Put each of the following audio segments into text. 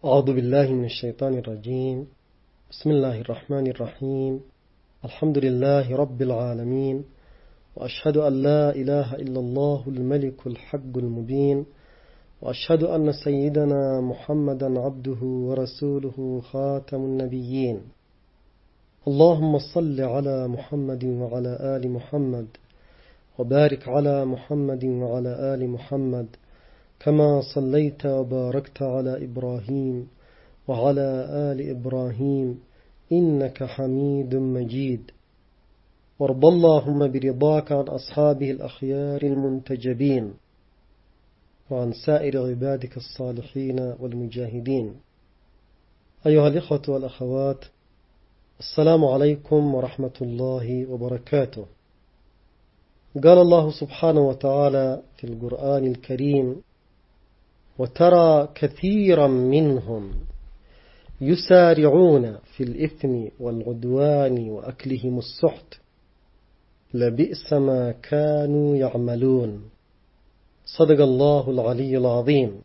أعوذ بالله من الشيطان الرجيم. بسم الله الرحمن الرحيم. الحمد لله رب العالمين، وأشهد أن لا إله إلا الله الملك الحق المبين، وأشهد أن سيدنا محمدا عبده ورسوله خاتم النبيين. اللهم صل على محمد وعلى آل محمد، وبارك على محمد وعلى آل محمد كما صليت وباركت على إبراهيم وعلى آل إبراهيم إنك حميد مجيد. وارض اللهم برضاك عن أصحابه الأخيار المنتجبين، وعن سائر عبادك الصالحين والمجاهدين. أيها الإخوة والأخوات، السلام عليكم ورحمة الله وبركاته. قال الله سبحانه وتعالى في القرآن الكريم: وترى كثيرا منهم يسارعون في الإثم والعدوان وأكلهم السحت لبئس ما كانوا يعملون. صدق الله العلي العظيم.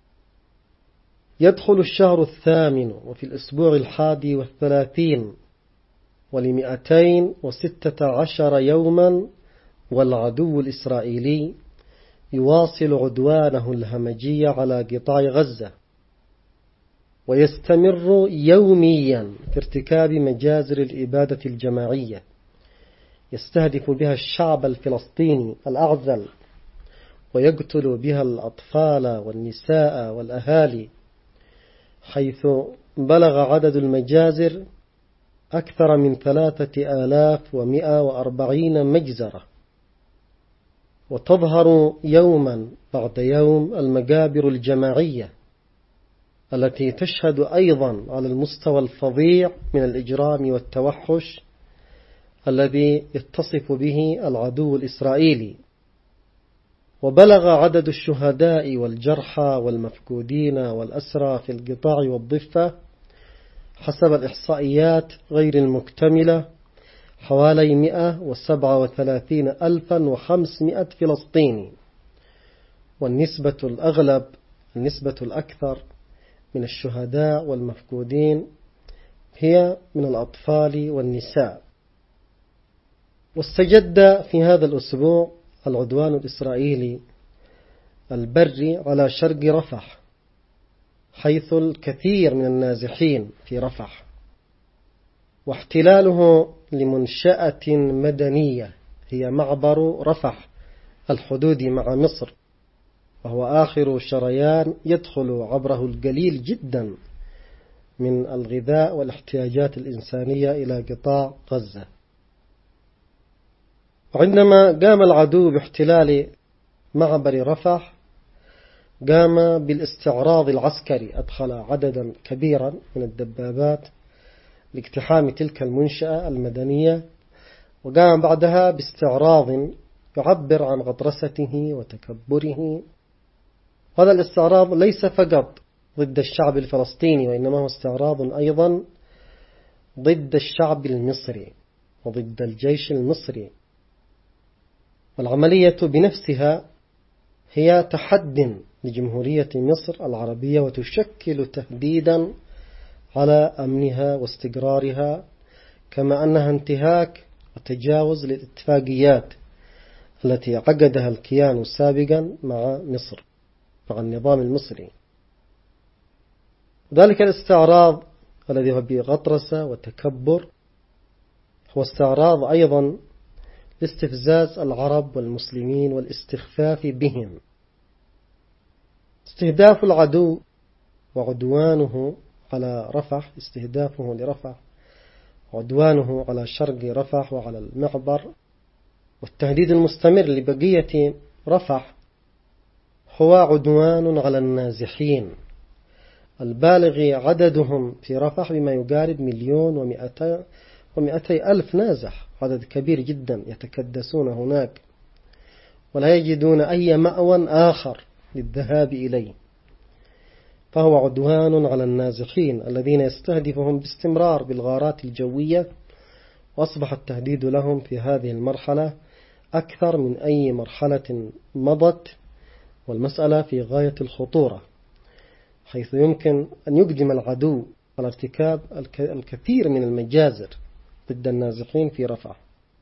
يدخل الشهر الثامن وفي الأسبوع 31 ول216 يوما، والعدو الإسرائيلي يواصل عدوانه الهمجي على قطاع غزة، ويستمر يوميا في ارتكاب مجازر الإبادة الجماعية يستهدف بها الشعب الفلسطيني الأعزل، ويقتل بها الأطفال والنساء والأهالي، حيث بلغ عدد المجازر أكثر من 3140 مجزرة. وتظهر يوما بعد يوم المقابر الجماعية التي تشهد أيضا على المستوى الفظيع من الإجرام والتوحش الذي يتصف به العدو الإسرائيلي. وبلغ عدد الشهداء والجرحى والمفقودين والأسرى في القطاع والضفة حسب الإحصائيات غير المكتملة حوالي 137,500 فلسطيني. والنسبة الأغلب، النسبة الأكثر من الشهداء والمفقودين هي من الأطفال والنساء. واستجد في هذا الأسبوع العدوان الإسرائيلي البري على شرق رفح، حيث الكثير من النازحين في رفح، واحتلاله لمنشأة مدنية هي معبر رفح الحدودي مع مصر، وهو آخر شريان يدخل عبره القليل جدا من الغذاء والاحتياجات الإنسانية إلى قطاع غزة. وعندما قام العدو باحتلال معبر رفح قام بالاستعراض العسكري، أدخل عددا كبيرا من الدبابات لاقتحام تلك المنشأة المدنية، وقام بعدها باستعراض يعبر عن غطرسته وتكبره. هذا الاستعراض ليس فقط ضد الشعب الفلسطيني، وإنما هو استعراض أيضا ضد الشعب المصري وضد الجيش المصري. والعملية بنفسها هي تحد لجمهورية مصر العربية، وتشكل تهديدا على أمنها واستقرارها، كما أنها انتهاك وتجاوز للاتفاقيات التي عقدها الكيان سابقا مع مصر، مع النظام المصري. ذلك الاستعراض الذي هو بغطرسة وتكبر هو استعراض أيضا لاستفزاز العرب والمسلمين والاستخفاف بهم. استهداف العدو وعدوانه على رفح، استهدافه لرفح وعدوانه على شرق رفح وعلى المعبر، والتهديد المستمر لبقية رفح هو عدوان على النازحين البالغ عددهم في رفح بما يقارب 1,200,000 نازح، عدد كبير جدا يتكدسون هناك ولا يجدون أي مأوى آخر للذهاب إليه. فهو عدوان على النازحين الذين يستهدفهم باستمرار بالغارات الجوية، وأصبح التهديد لهم في هذه المرحلة أكثر من أي مرحلة مضت، والمسألة في غاية الخطورة، حيث يمكن أن يقدم العدو على ارتكاب الكثير من المجازر ضد النازحين في رفح.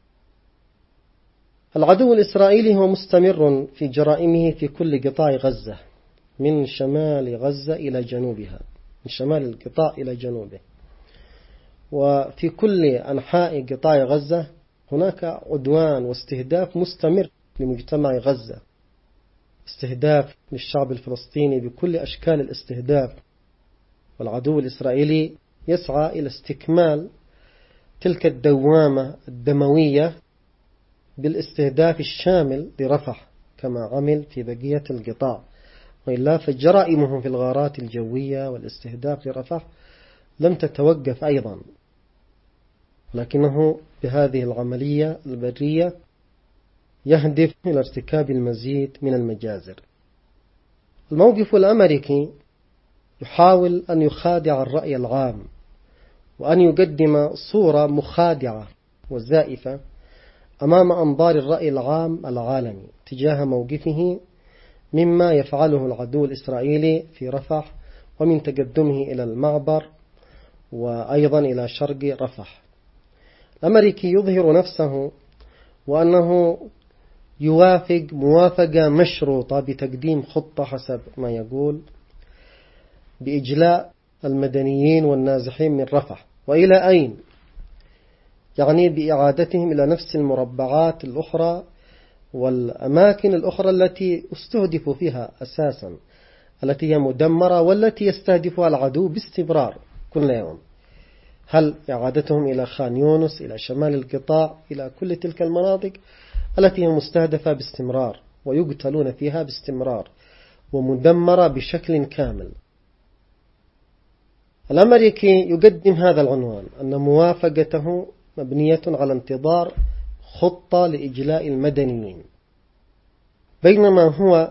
العدو الإسرائيلي هو مستمر في جرائمه في كل قطاع غزة، من شمال غزة إلى جنوبها، من شمال القطاع إلى جنوبه. وفي كل أنحاء قطاع غزة هناك عدوان واستهداف مستمر لمجتمع غزة، استهداف للشعب الفلسطيني بكل أشكال الاستهداف. والعدو الإسرائيلي يسعى إلى استكمال تلك الدوامة الدموية بالاستهداف الشامل لرفح كما عمل في بقية القطاع، وإلا فجرائمهم في الغارات الجوية والاستهداف لرفح لم تتوقف أيضا، لكنه بهذه العملية البرية يهدف إلى ارتكاب المزيد من المجازر. الموقف الأمريكي يحاول أن يخادع الرأي العام وأن يقدم صورة مخادعة وزائفة أمام أنظار الرأي العام العالمي تجاه موقفه مما يفعله العدو الإسرائيلي في رفح ومن تقدمه إلى المعبر وأيضا إلى شرق رفح. الأمريكي يظهر نفسه وأنه يوافق موافقة مشروطة بتقديم خطة حسب ما يقول بإجلاء المدنيين والنازحين من رفح. وإلى أين؟ يعني بإعادتهم إلى نفس المربعات الأخرى والأماكن الأخرى التي استهدفوا فيها أساسا، التي هي مدمرة والتي يستهدفها العدو باستمرار كل يوم. هل إعادتهم إلى خان يونس، إلى شمال القطاع، إلى كل تلك المناطق التي هي مستهدفة باستمرار ويقتلون فيها باستمرار ومدمرة بشكل كامل. الأمريكي يقدم هذا العنوان أن موافقته مبنية على انتظار خطة لإجلاء المدنيين، بينما هو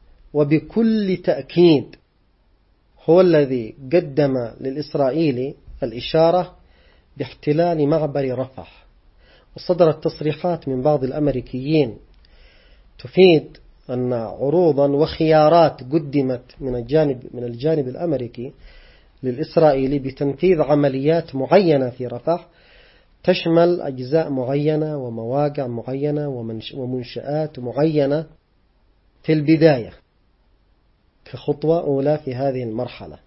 وبكل تأكيد هو الذي قدم للإسرائيلي الإشارة باحتلال معبر رفح. وصدرت تصريحات من بعض الأمريكيين تفيد أن عروضا وخيارات قدمت من الجانب الأمريكي للإسرائيلي بتنفيذ عمليات معينة في رفح تشمل أجزاء معينة ومواقع معينة ومنشآت معينة في البداية كخطوة أولى في هذه المرحلة.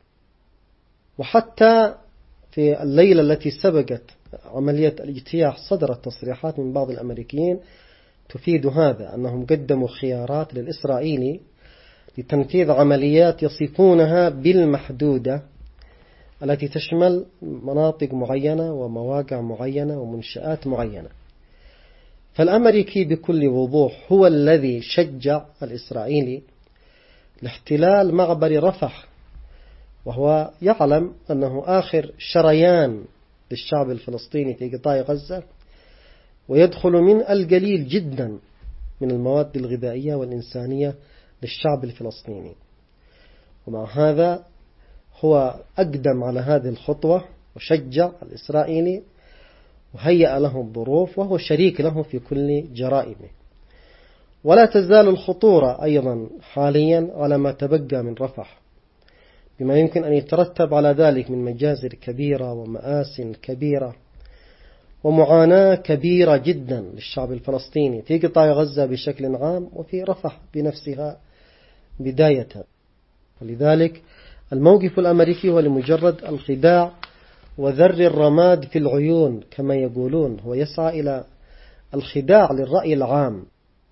وحتى في الليلة التي سبقت عملية الاجتياح صدرت تصريحات من بعض الأمريكيين تفيد هذا، أنهم قدموا خيارات للإسرائيلي لتنفيذ عمليات يصفونها بالمحدودة التي تشمل مناطق معينة ومواقع معينة ومنشآت معينة. فالأمريكي بكل وضوح هو الذي شجع الإسرائيلي لاحتلال معبر رفح، وهو يعلم أنه آخر شريان للشعب الفلسطيني في قطاع غزة، ويدخل من القليل جدا من المواد الغذائية والإنسانية للشعب الفلسطيني. ومع هذا هو أقدم على هذه الخطوة وشجع الإسرائيلي وهيأ له الظروف، وهو شريك له في كل جرائمه. ولا تزال الخطورة أيضا حاليا على ما تبقى من رفح، بما يمكن أن يترتب على ذلك من مجازر كبيرة ومآسٍ كبيرة ومعاناة كبيرة جدا للشعب الفلسطيني في قطاع غزة بشكل عام وفي رفح بنفسها بداية. ولذلك الموقف الأمريكي هو لمجرد الخداع وذر الرماد في العيون كما يقولون، هو يسعى إلى الخداع للرأي العام.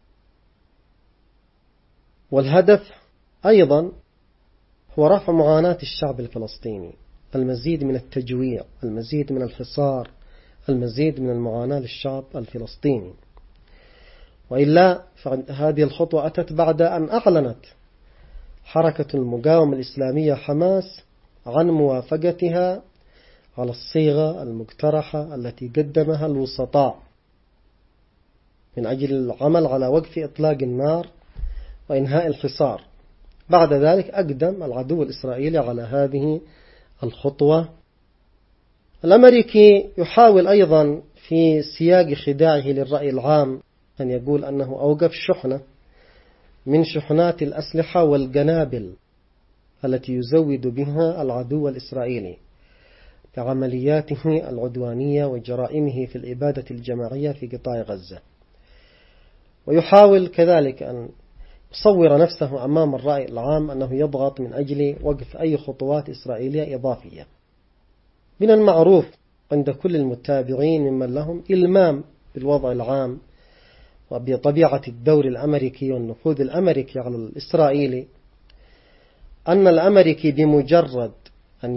والهدف أيضا هو رفع معاناة الشعب الفلسطيني، المزيد من التجويع، المزيد من الحصار، المزيد من المعاناة للشعب الفلسطيني. وإلا فهذه الخطوة أتت بعد أن أعلنت حركة المقاومة الإسلامية حماس عن موافقتها على الصيغة المقترحة التي قدمها الوسطاء من أجل العمل على وقف إطلاق النار وإنهاء الحصار. بعد ذلك أقدم العدو الإسرائيلي على هذه الخطوة. الأمريكي يحاول أيضا في سياق خداعه للرأي العام أن يقول أنه أوقف شحنة من شحنات الأسلحة والقنابل التي يزود بها العدو الإسرائيلي بعملياته العدوانية وجرائمه في الإبادة الجماعية في قطاع غزة، ويحاول كذلك أن يصور نفسه أمام الرأي العام أنه يضغط من أجل وقف أي خطوات إسرائيلية إضافية. من المعروف عند كل المتابعين ممن لهم إلمام بالوضع العام وبطبيعة الدور الأمريكي والنفوذ الأمريكي على الإسرائيلي أن الأمريكي بمجرد أن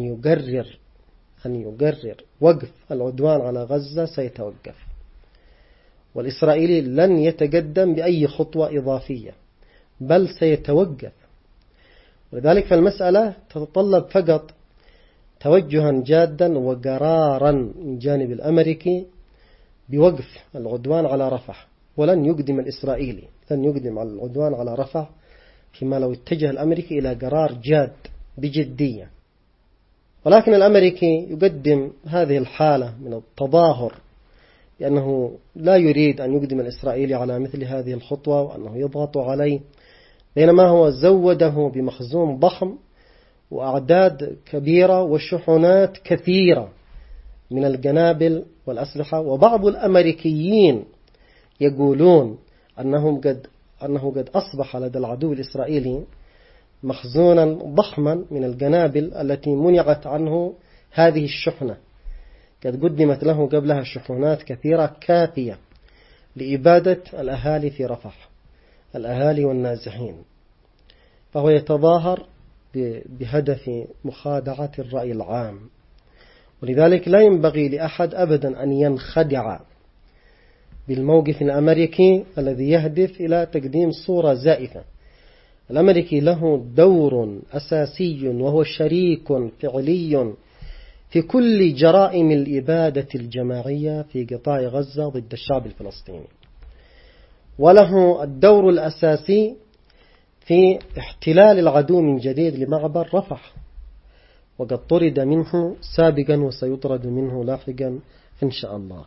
يقرر وقف العدوان على غزة سيتوقف، والإسرائيلي لن يتقدم بأي خطوة إضافية بل سيتوقف. ولذلك فالمسألة تتطلب فقط توجها جادا وقرارا من جانب الأمريكي بوقف العدوان على رفح، ولن يقدم الإسرائيلي العدوان على رفح فيما لو اتجه الأمريكي إلى قرار جاد بجدية. ولكن الأمريكي يقدم هذه الحالة من التظاهر لأنه لا يريد أن يقدم الإسرائيلي على مثل هذه الخطوة وأنه يضغط عليه، بينما هو زوده بمخزون ضخم وأعداد كبيرة وشحنات كثيرة من القنابل والأسلحة. وبعض الأمريكيين يقولون أنه قد أصبح لدى العدو الإسرائيلي مخزونا ضخما من القنابل التي منعت عنه هذه الشحنة، قد قدمت له قبلها شحنات كثيرة كافية لإبادة الأهالي في رفح، الأهالي والنازحين. فهو يتظاهر بهدف مخادعة الرأي العام، ولذلك لا ينبغي لأحد أبدا أن ينخدع بالموقف الأمريكي الذي يهدف إلى تقديم صورة زائفة. الأمريكي له دور أساسي وهو شريك فعلي في كل جرائم الإبادة الجماعية في قطاع غزة ضد الشعب الفلسطيني، وله الدور الأساسي في احتلال العدو من جديد لمعبر رفح، وقد طرد منه سابقا وسيطرد منه لاحقا إن شاء الله.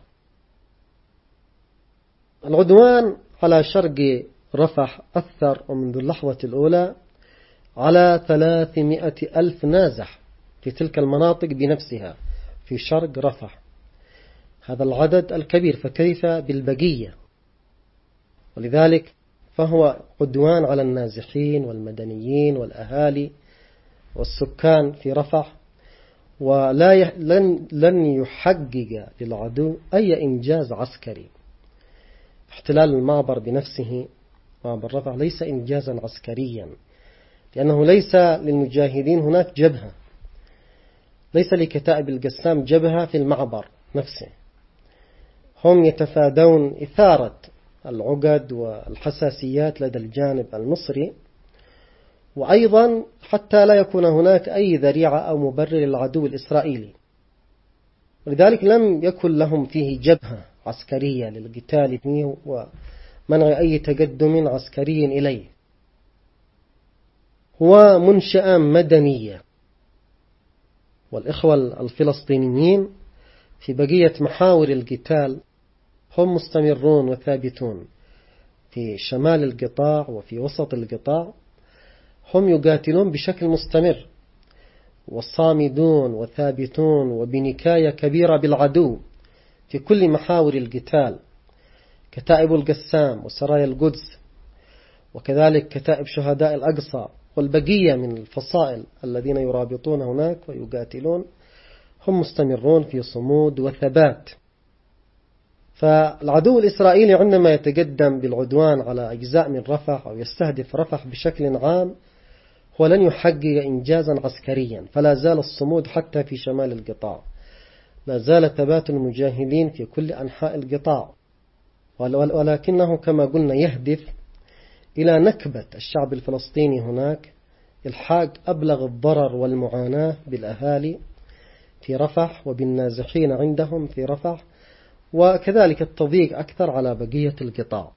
العدوان على شرق رفح أثر ومنذ اللحظة الأولى على 300,000 نازح في تلك المناطق بنفسها في شرق رفح. هذا العدد الكبير، فكيف بالبقية؟ ولذلك فهو عدوان على النازحين والمدنيين والأهالي والسكان في رفح، لن يحقق للعدو أي إنجاز عسكري. احتلال المعبر بنفسه، معبر رفح، ليس إنجازا عسكريا، لأنه ليس للمجاهدين هناك جبهة، ليس لكتائب القسام جبهة في المعبر نفسه. هم يتفادون إثارة العقد والحساسيات لدى الجانب المصري، وأيضا حتى لا يكون هناك أي ذريعة أو مبرر للعدو الإسرائيلي. ولذلك لم يكن لهم فيه جبهة عسكرية للقتال فيه ومنع أي تقدم عسكري إليه. هو منشأة مدنية، والإخوة الفلسطينيين في بقية محاور القتال هم مستمرون وثابتون في شمال القطاع وفي وسط القطاع، هم يقاتلون بشكل مستمر وصامدون وثابتون وبنكاية كبيرة بالعدو في كل محاور القتال، كتائب القسام وسرايا القدس، وكذلك كتائب شهداء الأقصى والبقية من الفصائل الذين يرابطون هناك ويقاتلون، هم مستمرون في صمود وثبات. فالعدو الإسرائيلي عندما يتقدم بالعدوان على أجزاء من رفح أو يستهدف رفح بشكل عام، هو لن يحقق إنجازا عسكريا، فلا زال الصمود حتى في شمال القطاع، لا زال ثبات المجاهدين في كل أنحاء القطاع، ولكنه كما قلنا يهدف إلى نكبة الشعب الفلسطيني هناك، الحاق أبلغ الضرر والمعاناة بالأهالي في رفح وبالنازحين عندهم في رفح، وكذلك التضييق أكثر على بقية القطاع.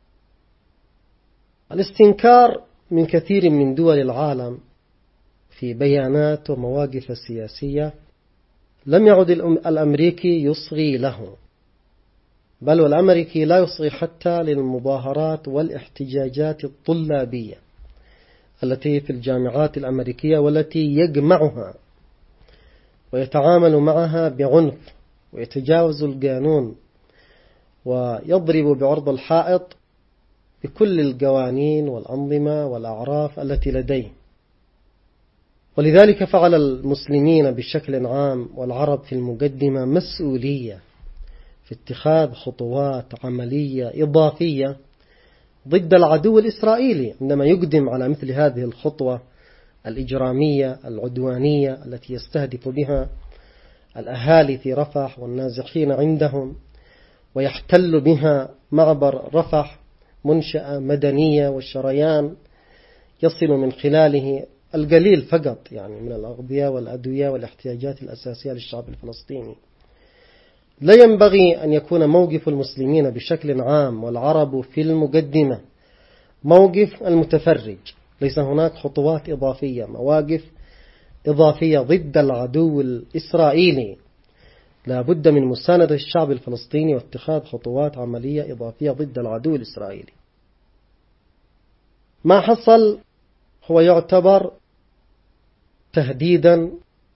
الاستنكار من كثير من دول العالم في بيانات ومواقف سياسية لم يعد الأمريكي يصغي له، بل والأمريكي لا يصغي حتى للمظاهرات والاحتجاجات الطلابية التي في الجامعات الأمريكية والتي يجمعها ويتعامل معها بعنف ويتجاوز القانون ويضرب بعرض الحائط بكل القوانين والأنظمة والأعراف التي لديه. ولذلك فعل المسلمين بشكل عام والعرب في المقدمة مسؤولية في اتخاذ خطوات عملية إضافية ضد العدو الإسرائيلي عندما يقدم على مثل هذه الخطوة الإجرامية العدوانية التي يستهدف بها الأهالي في رفح والنازحين عندهم، ويحتل بها معبر رفح منشأة مدنية والشريان يصل من خلاله القليل فقط يعني من الأغذية والأدوية والاحتياجات الأساسية للشعب الفلسطيني. لا ينبغي أن يكون موقف المسلمين بشكل عام والعرب في المقدمة موقف المتفرج، ليس هناك خطوات إضافية، مواقف إضافية ضد العدو الإسرائيلي. لا بد من مساندة الشعب الفلسطيني واتخاذ خطوات عملية إضافية ضد العدو الإسرائيلي. ما حصل هو يعتبر تهديدا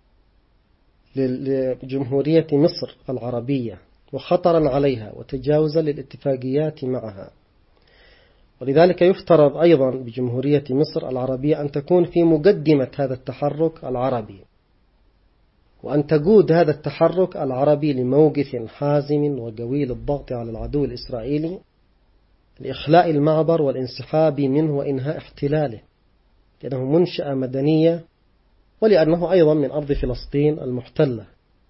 لجمهورية مصر العربية وخطرا عليها وتجاوزا للاتفاقيات معها، ولذلك يفترض أيضا بجمهورية مصر العربية أن تكون في مقدمة هذا التحرك العربي، وأن تقود هذا التحرك العربي لموقف حازم وقوي للضغط على العدو الإسرائيلي لإخلاء المعبر والانسحاب منه وإنهاء احتلاله، لأنه منشأة مدنية ولأنه أيضا من أرض فلسطين المحتلة.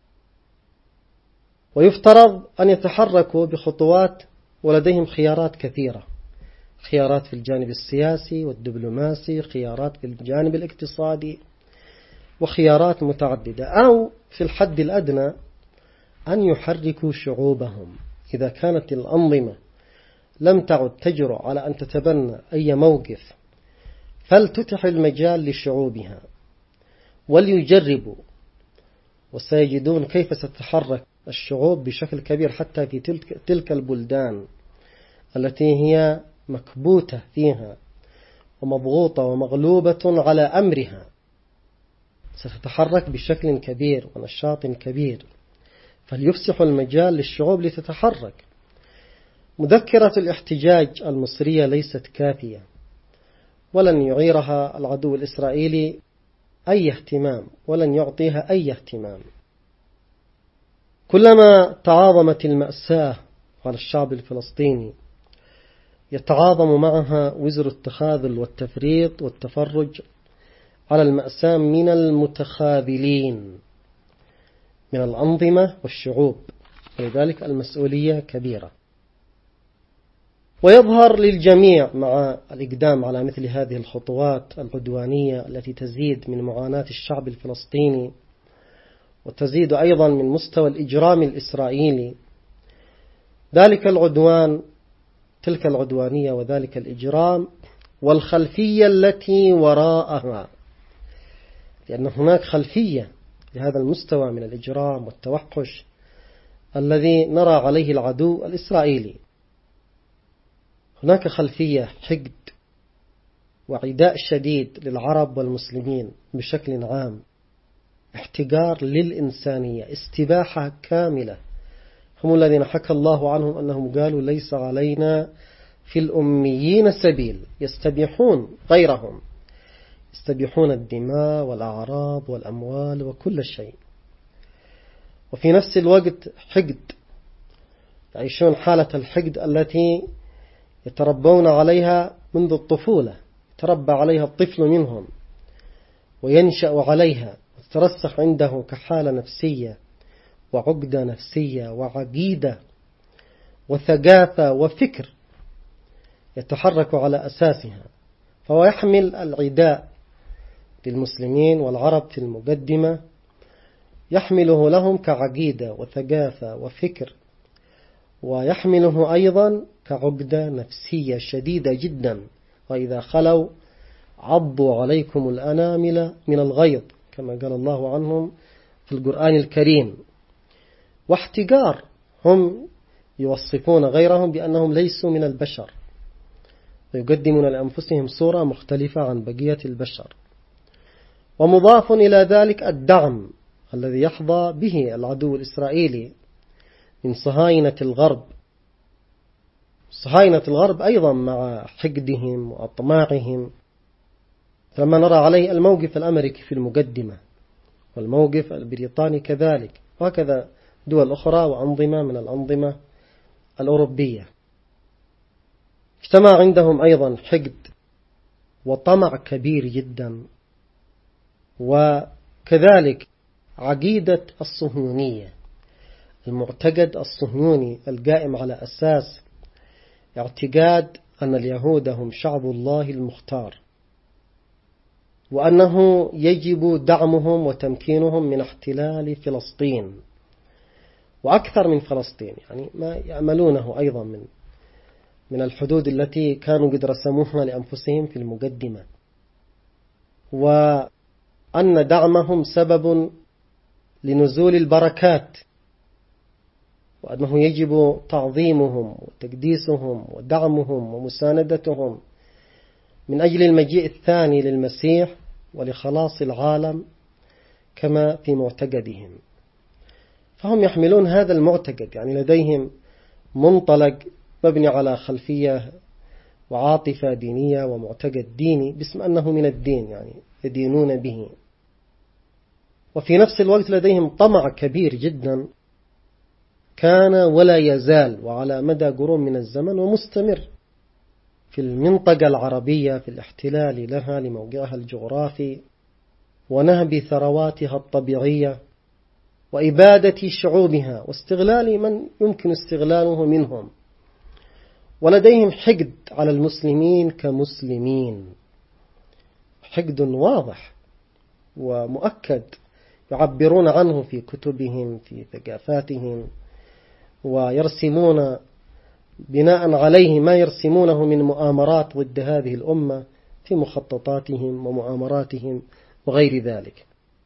ويفترض أن يتحركوا بخطوات ولديهم خيارات كثيرة، خيارات في الجانب السياسي والدبلوماسي، خيارات في الجانب الاقتصادي، وخيارات متعددة، أو في الحد الأدنى أن يحركوا شعوبهم. إذا كانت الأنظمة لم تعد تجرؤ على أن تتبنى أي موقف فلتتح المجال لشعوبها وليجربوا، وسيجدون كيف ستتحرك الشعوب بشكل كبير حتى في تلك البلدان التي هي مكبوتة فيها ومضغوطة ومغلوبة على أمرها، ستتحرك بشكل كبير ونشاط كبير، فليفسحوا المجال للشعوب لتتحرك. مذكرة الاحتجاج المصرية ليست كافية، ولن يعيرها العدو الإسرائيلي أي اهتمام، ولن يعطيها أي اهتمام. كلما تعاظمت المأساة على الشعب الفلسطيني يتعاظم معها وزر التخاذل والتفريط والتفرج على المأساة من المتخاذلين من الأنظمة والشعوب، ولذلك المسؤولية كبيرة. ويظهر للجميع مع الإقدام على مثل هذه الخطوات العدوانية التي تزيد من معاناة الشعب الفلسطيني وتزيد أيضا من مستوى الإجرام الإسرائيلي، ذلك العدوان، تلك العدوانية وذلك الإجرام والخلفية التي وراءها، لأن هناك خلفية لهذا المستوى من الإجرام والتوحش الذي نرى عليه العدو الإسرائيلي. هناك خلفية حقد وعداء شديد للعرب والمسلمين بشكل عام، احتقار للإنسانية، استباحة كاملة. هم الذين حكى الله عنهم أنهم قالوا ليس علينا في الأميين سبيل، يستبيحون غيرهم، يستبيحون الدماء والأعراض والأموال وكل شيء، وفي نفس الوقت حقد، يعيشون حالة الحقد التي يتربون عليها منذ الطفولة، يتربى عليها الطفل منهم وينشأ عليها وتترسخ عنده كحالة نفسية وعقدة نفسية وعقيدة وثقافة وفكر يتحرك على أساسها. فهو يحمل العداء للمسلمين والعرب في المقدمة، يحمله لهم كعقيدة وثقافة وفكر، ويحمله أيضا كعقدة نفسية شديدة جدا، وإذا خلوا عضوا عليكم الأنامل من الغيظ كما قال الله عنهم في القرآن الكريم. واحتقار، هم يوصفون غيرهم بأنهم ليسوا من البشر، ويقدمون لأنفسهم صورة مختلفة عن بقية البشر. ومضاف إلى ذلك الدعم الذي يحظى به العدو الإسرائيلي من صهاينة الغرب. صهاينة الغرب أيضا مع حقدهم وأطماعهم، لما نرى عليه الموقف الأمريكي في المقدمة والموقف البريطاني كذلك، وهكذا دول أخرى وأنظمة من الأنظمة الأوروبية، اجتمع عندهم أيضا حقد وطمع كبير جدا، وكذلك عقيدة الصهيونية، المعتقد الصهيوني القائم على أساس اعتقاد أن اليهود هم شعب الله المختار، وأنه يجب دعمهم وتمكينهم من احتلال فلسطين وأكثر من فلسطين، يعني ما يأملونه أيضا من الحدود التي كانوا قد رسموها لأنفسهم في المقدمة، وأن دعمهم سبب لنزول البركات، وأنه يجب تعظيمهم وتقديسهم ودعمهم ومساندتهم من أجل المجيء الثاني للمسيح ولخلاص العالم كما في معتقدهم. فهم يحملون هذا المعتقد، يعني لديهم منطلق مبني على خلفية وعاطفة دينية ومعتقد ديني باسم أنه من الدين، يعني يدينون به. وفي نفس الوقت لديهم طمع كبير جدا كان ولا يزال وعلى مدى قرون من الزمن ومستمر في المنطقة العربية، في الاحتلال لها لموقعها الجغرافي ونهب ثرواتها الطبيعية وإبادة شعوبها واستغلال من يمكن استغلاله منهم. ولديهم حقد على المسلمين كمسلمين، حقد واضح ومؤكد يعبرون عنه في كتبهم في ثقافاتهم، ويرسمون بناء عليه ما يرسمونه من مؤامرات ضد هذه الأمة في مخططاتهم ومؤامراتهم وغير ذلك.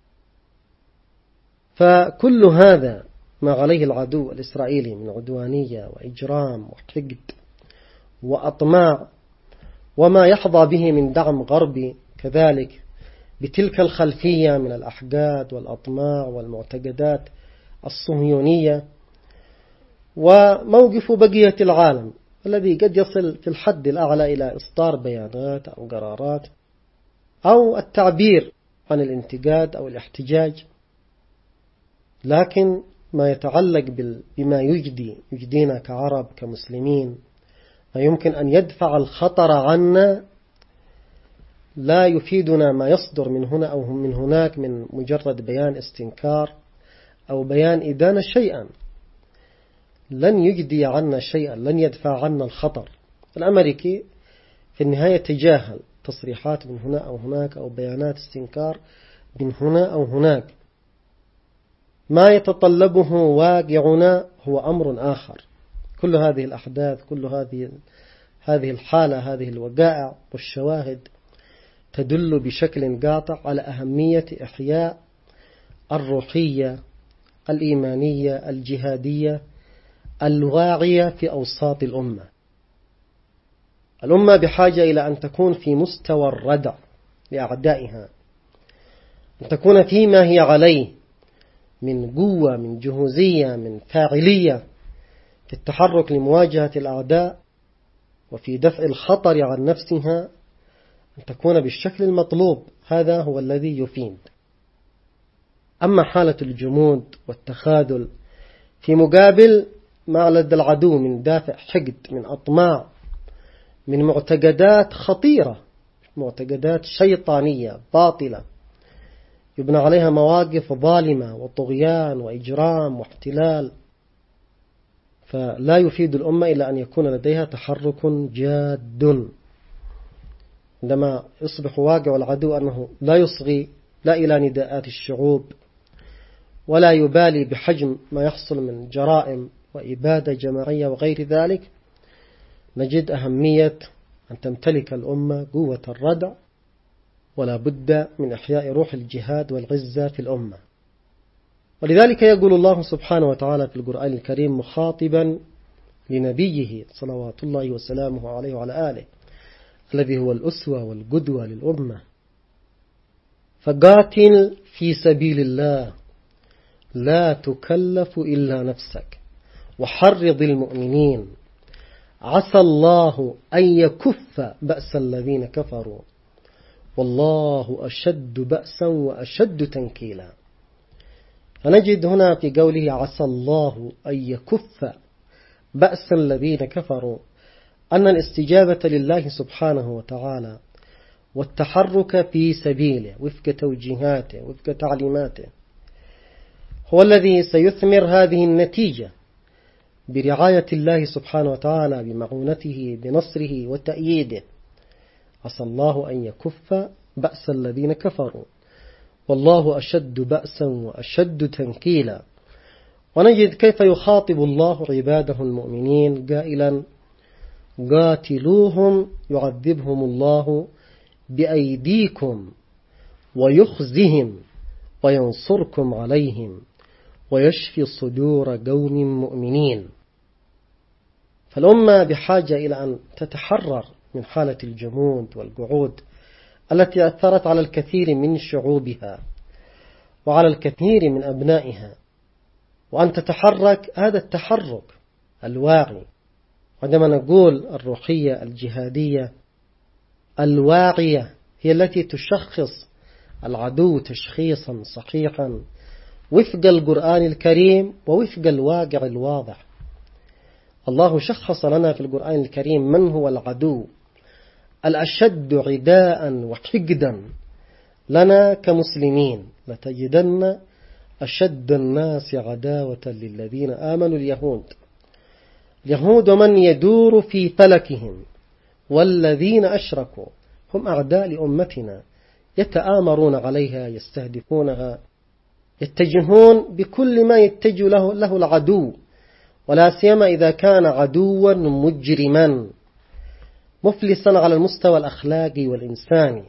فكل هذا ما عليه العدو الإسرائيلي من عدوانية وإجرام وحقد وأطماع، وما يحظى به من دعم غربي كذلك بتلك الخلفية من الأحقاد والأطماع والمعتقدات الصهيونية، وموقف بقية العالم الذي قد يصل في الحد الأعلى إلى إصدار بيانات أو قرارات أو التعبير عن الانتقاد أو الاحتجاج. لكن ما يتعلق بما يجدينا كعرب كمسلمين، ما يمكن أن يدفع الخطر عنا، لا يفيدنا ما يصدر من هنا أو من هناك من مجرد بيان استنكار أو بيان إدانة شيئا، لن يجدي عنا شيئا، لن يدفع عنا الخطر. الأمريكي في النهاية تجاهل تصريحات من هنا أو هناك أو بيانات استنكار من هنا أو هناك. ما يتطلبه واقعنا هو أمر آخر. كل هذه الأحداث، كل هذه الحالة، هذه الوقائع والشواهد تدل بشكل قاطع على أهمية إحياء الروحية الإيمانية الجهادية الواعية في أوساط الأمة. الأمة بحاجة إلى أن تكون في مستوى الردع لأعدائها، أن تكون فيما هي عليه من قوة، من جهوزية، من فاعلية في التحرك لمواجهة الأعداء وفي دفع الخطر عن نفسها، أن تكون بالشكل المطلوب. هذا هو الذي يفيد. أما حالة الجمود والتخاذل في مقابل ما لدى العدو من دافع حقد، من أطماع، من معتقدات خطيرة، معتقدات شيطانية باطلة يبنى عليها مواقف ظالمة وطغيان وإجرام واحتلال، فلا يفيد الأمة إلا أن يكون لديها تحرك جاد. عندما يصبح واقع العدو أنه لا يصغي لا إلى نداءات الشعوب ولا يبالي بحجم ما يحصل من جرائم وإبادة جماعية وغير ذلك، نجد أهمية أن تمتلك الأمة قوة الردع، ولا بد من إحياء روح الجهاد والعزة في الأمة. ولذلك يقول الله سبحانه وتعالى في القرآن الكريم مخاطبا لنبيه صلوات الله وسلامه عليه وعلى آله: الذي هو الأسوة والقدوة للأمة. فقاتل في سبيل الله لا تكلف إلا نفسك وحرض المؤمنين عسى الله أن يكف بأس الذين كفروا والله أشد بأسا وأشد تنكيلا. فنجد هنا في قوله عسى الله أن يكف بأس الذين كفروا أن الاستجابة لله سبحانه وتعالى والتحرك في سبيله وفق توجيهاته وفق تعليماته هو الذي سيثمر هذه النتيجة برعاية الله سبحانه وتعالى بمعونته بنصره وتأييده. عسى الله أن يكف بأس الذين كفروا والله أشد بأسا وأشد تنكيلا. ونجد كيف يخاطب الله عباده المؤمنين قائلا قاتلوهم يعذبهم الله بأيديكم ويخزهم وينصركم عليهم ويشفي صدور قوم مؤمنين. فالأمة بحاجة إلى أن تتحرر من حالة الجمود والقعود التي أثرت على الكثير من شعوبها وعلى الكثير من أبنائها، وأن تتحرك هذا التحرك الواعي. عندما نقول الروحية الجهادية الواعية هي التي تشخص العدو تشخيصا صحيحا وفق القرآن الكريم ووفق الواقع الواضح. الله شخص لنا في القرآن الكريم من هو العدو الأشد عداء وحقدا لنا كمسلمين. لتجدن أشد الناس عداوة للذين آمنوا اليهود ومن يدور في فلكهم والذين أشركوا هم أعداء لأمتنا يتآمرون عليها يستهدفونها يتجهون بكل ما يتجه له العدو، ولا سيما إذا كان عدوا مجرما مفلسا على المستوى الأخلاقي والإنساني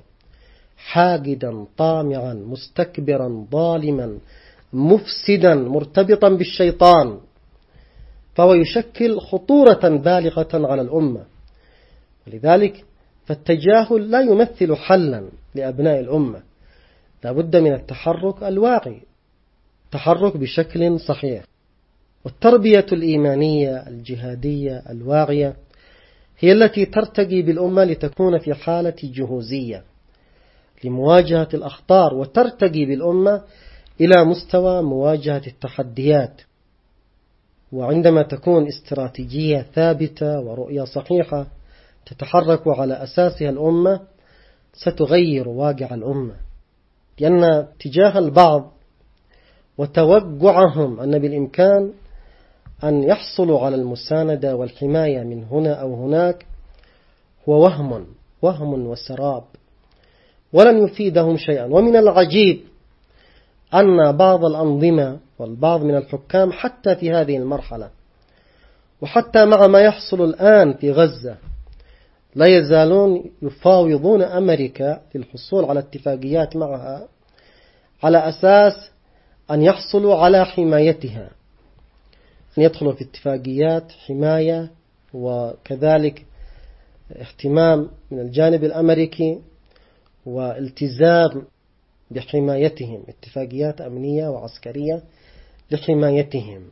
حاقدا طامعا مستكبرا ظالما مفسدا مرتبطا بالشيطان، فهو يشكل خطورة بالغة على الأمة. ولذلك فالتجاهل لا يمثل حلا لأبناء الأمة، لا بد من التحرك الواقعي، التحرك بشكل صحيح. والتربية الإيمانية الجهادية الواعية هي التي ترتقي بالأمة لتكون في حالة جهوزية لمواجهة الأخطار، وترتقي بالأمة إلى مستوى مواجهة التحديات. وعندما تكون استراتيجية ثابتة ورؤية صحيحة تتحرك على أساسها الأمة ستغير واقع الأمة، لأن تجاه البعض وتوقعهم أن بالإمكان أن يحصلوا على المساندة والحماية من هنا أو هناك هو وهم وسراب ولن يفيدهم شيئا. ومن العجيب أن بعض الأنظمة والبعض من الحكام حتى في هذه المرحلة وحتى مع ما يحصل الآن في غزة لا يزالون يفاوضون أمريكا للحصول على اتفاقيات معها على أساس أن يحصلوا على حمايتها، أن يدخلوا في اتفاقيات حماية وكذلك اهتمام من الجانب الأمريكي والتزام بحمايتهم، اتفاقيات أمنية وعسكرية لحمايتهم.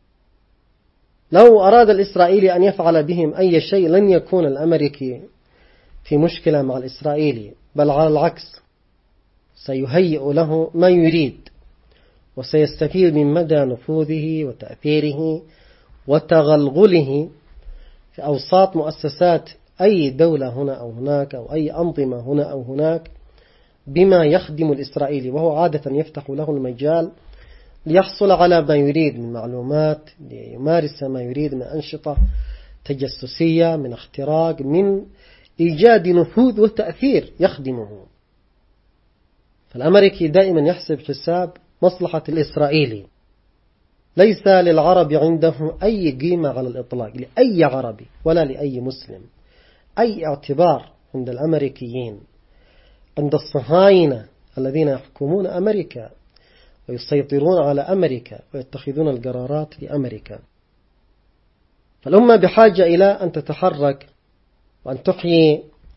لو أراد الإسرائيلي أن يفعل بهم أي شيء لن يكون الأمريكي في مشكلة مع الإسرائيلي، بل على العكس سيهيئ له ما يريد وسيستفيد من مدى نفوذه وتأثيره وتغلغله في أوساط مؤسسات أي دولة هنا أو هناك أو أي أنظمة هنا أو هناك بما يخدم الإسرائيلي، وهو عادة يفتح له المجال ليحصل على ما يريد من معلومات، ليمارس ما يريد من أنشطة تجسسية، من اختراق، من إيجاد نفوذ وتأثير يخدمه. فالأمريكي دائما يحسب حساب مصلحة الإسرائيلي، ليس للعرب عنده أي قيمة على الإطلاق، لأي عربي ولا لأي مسلم أي اعتبار عند الأمريكيين، عند الصهاينة الذين يحكمون أمريكا ويسيطرون على أمريكا ويتخذون القرارات في أمريكا. فالأمة بحاجة إلى أن تتحرك وأن تحيي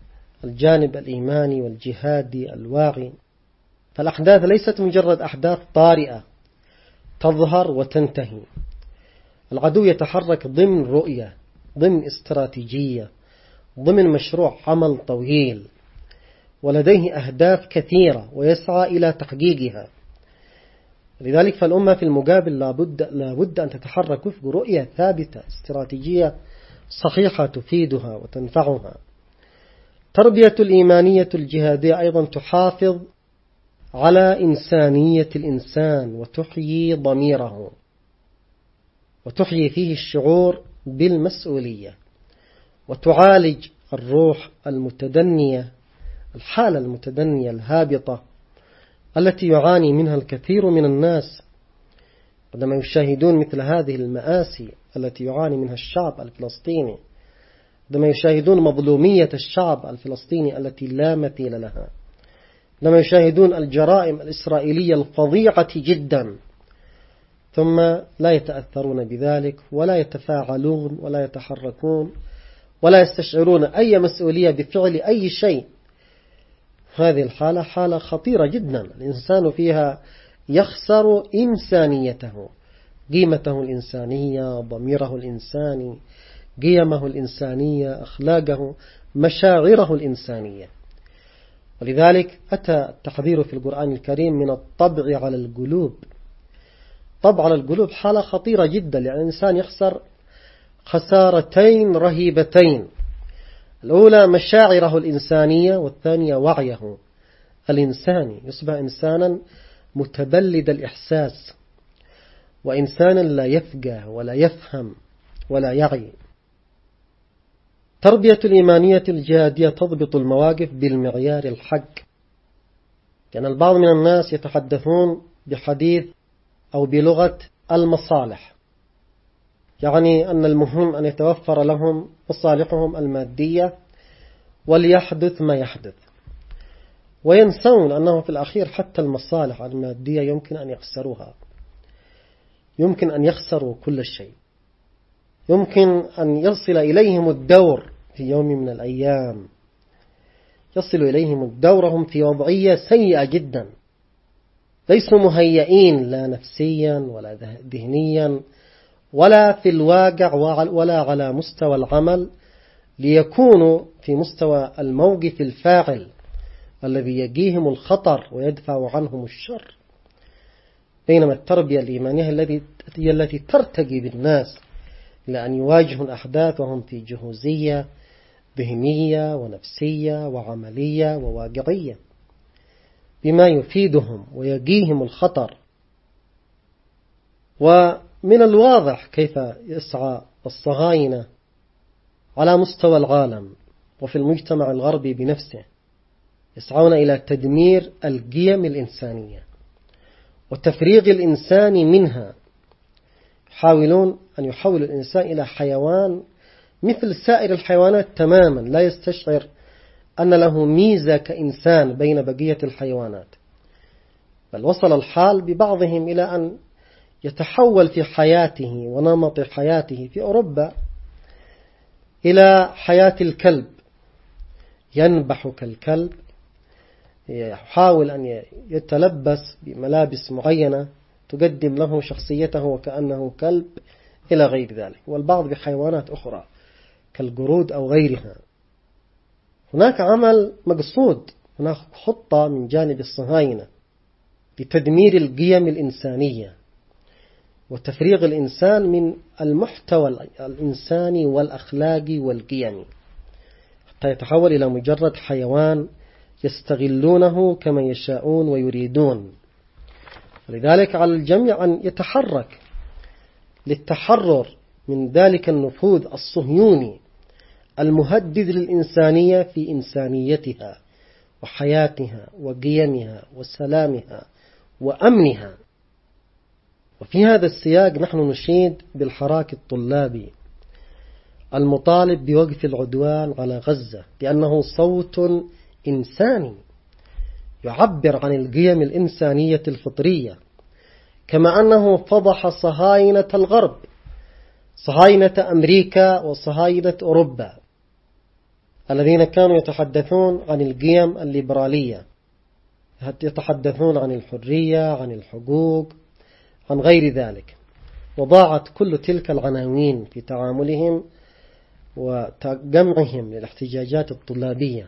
الجانب الإيماني والجهادي الواعي. فالأحداث ليست مجرد أحداث طارئة تظهر وتنتهي. العدو يتحرك ضمن رؤية، ضمن استراتيجية، ضمن مشروع عمل طويل، ولديه أهداف كثيرة ويسعى إلى تحقيقها. لذلك فالأمة في المقابل لابد أن تتحرك وفق رؤية ثابتة، استراتيجية صحيحة تفيدها وتنفعها. تربية الإيمانية الجهادية أيضا تحافظ على إنسانية الإنسان وتحيي ضميره، وتحيي فيه الشعور بالمسؤولية، وتعالج الروح المتدنية، الحالة المتدنية الهابطة التي يعاني منها الكثير من الناس عندما يشاهدون مثل هذه المآسي التي يعاني منها الشعب الفلسطيني، عندما يشاهدون مظلومية الشعب الفلسطيني التي لا مثيل لها، عندما يشاهدون الجرائم الإسرائيلية الفظيعة جدا، ثم لا يتأثرون بذلك ولا يتفاعلون ولا يتحركون ولا يستشعرون أي مسؤولية بفعل أي شيء. هذه الحالة حالة خطيرة جدا، الإنسان فيها يخسر إنسانيته، قيمته الإنسانية، ضميره الإنساني، قيمه الإنسانية، أخلاقه، مشاعره الإنسانية. ولذلك أتى التحذير في القرآن الكريم من الطبع على القلوب. طبع على القلوب حالة خطيرة جدا، لأن الإنسان يخسر خسارتين رهيبتين: الأولى مشاعره الإنسانية، والثانية وعيه الإنساني، يصبح إنسانا متبلد الإحساس، وإنسانا لا يفقه ولا يفهم ولا يعي. تربية الإيمانية الجهادية تضبط المواقف بالمعيار الحق، لأن البعض من الناس يتحدثون بحديث أو بلغة المصالح، يعني أن المهم أن يتوفر لهم مصالحهم المادية وليحدث ما يحدث، وينسون أنه في الأخير حتى المصالح المادية يمكن أن يخسروها، يمكن أن يخسروا كل شيء، يمكن أن يصل إليهم الدور في يوم من الأيام، يصل إليهم دورهم في وضعية سيئة جدا، ليسوا مهيئين لا نفسيا ولا ذهنيا ولا في الواقع ولا على مستوى العمل ليكونوا في مستوى الموقف الفاعل الذي يقيهم الخطر ويدفع عنهم الشر. بينما التربية الإيمانية هي التي ترتقي بالناس لأن يواجهوا الأحداث وهم في جهوزية ذهنية ونفسية وعملية وواقعية بما يفيدهم ويقيهم الخطر. ومن الواضح كيف يسعى الصهاينة على مستوى العالم وفي المجتمع الغربي بنفسه، يسعون إلى تدمير القيم الإنسانية وتفريغ الإنسان منها، يحاولون أن يحولوا الإنسان إلى حيوان مثل سائر الحيوانات تماما، لا يستشعر أن له ميزة كإنسان بين بقية الحيوانات. بل وصل الحال ببعضهم إلى أن يتحول في حياته ونمط حياته في أوروبا إلى حياة الكلب، ينبح كالكلب، يحاول أن يتلبس بملابس معينة تقدم له شخصيته وكأنه كلب إلى غير ذلك، والبعض بحيوانات أخرى كالقرود أو غيرها. هناك عمل مقصود، هناك خطة من جانب الصهاينة لتدمير القيم الإنسانية وتفريغ الإنسان من المحتوى الإنساني والأخلاقي والقيمي حتى يتحول إلى مجرد حيوان يستغلونه كما يشاءون ويريدون. لذلك على الجميع أن يتحرك للتحرر من ذلك النفوذ الصهيوني المهدد للإنسانية في إنسانيتها وحياتها وقيمها وسلامها وأمنها. وفي هذا السياق نحن نشيد بالحراك الطلابي المطالب بوقف العدوان على غزة، لأنه صوت إنساني يعبر عن القيم الإنسانية الفطرية، كما أنه فضح صهاينة الغرب، صهاينة أمريكا وصهاينة أوروبا الذين كانوا يتحدثون عن القيم الليبرالية، يتحدثون عن الحرية، عن الحقوق، عن غير ذلك، وضاعت كل تلك العناوين في تعاملهم وجمعهم للاحتجاجات الطلابية.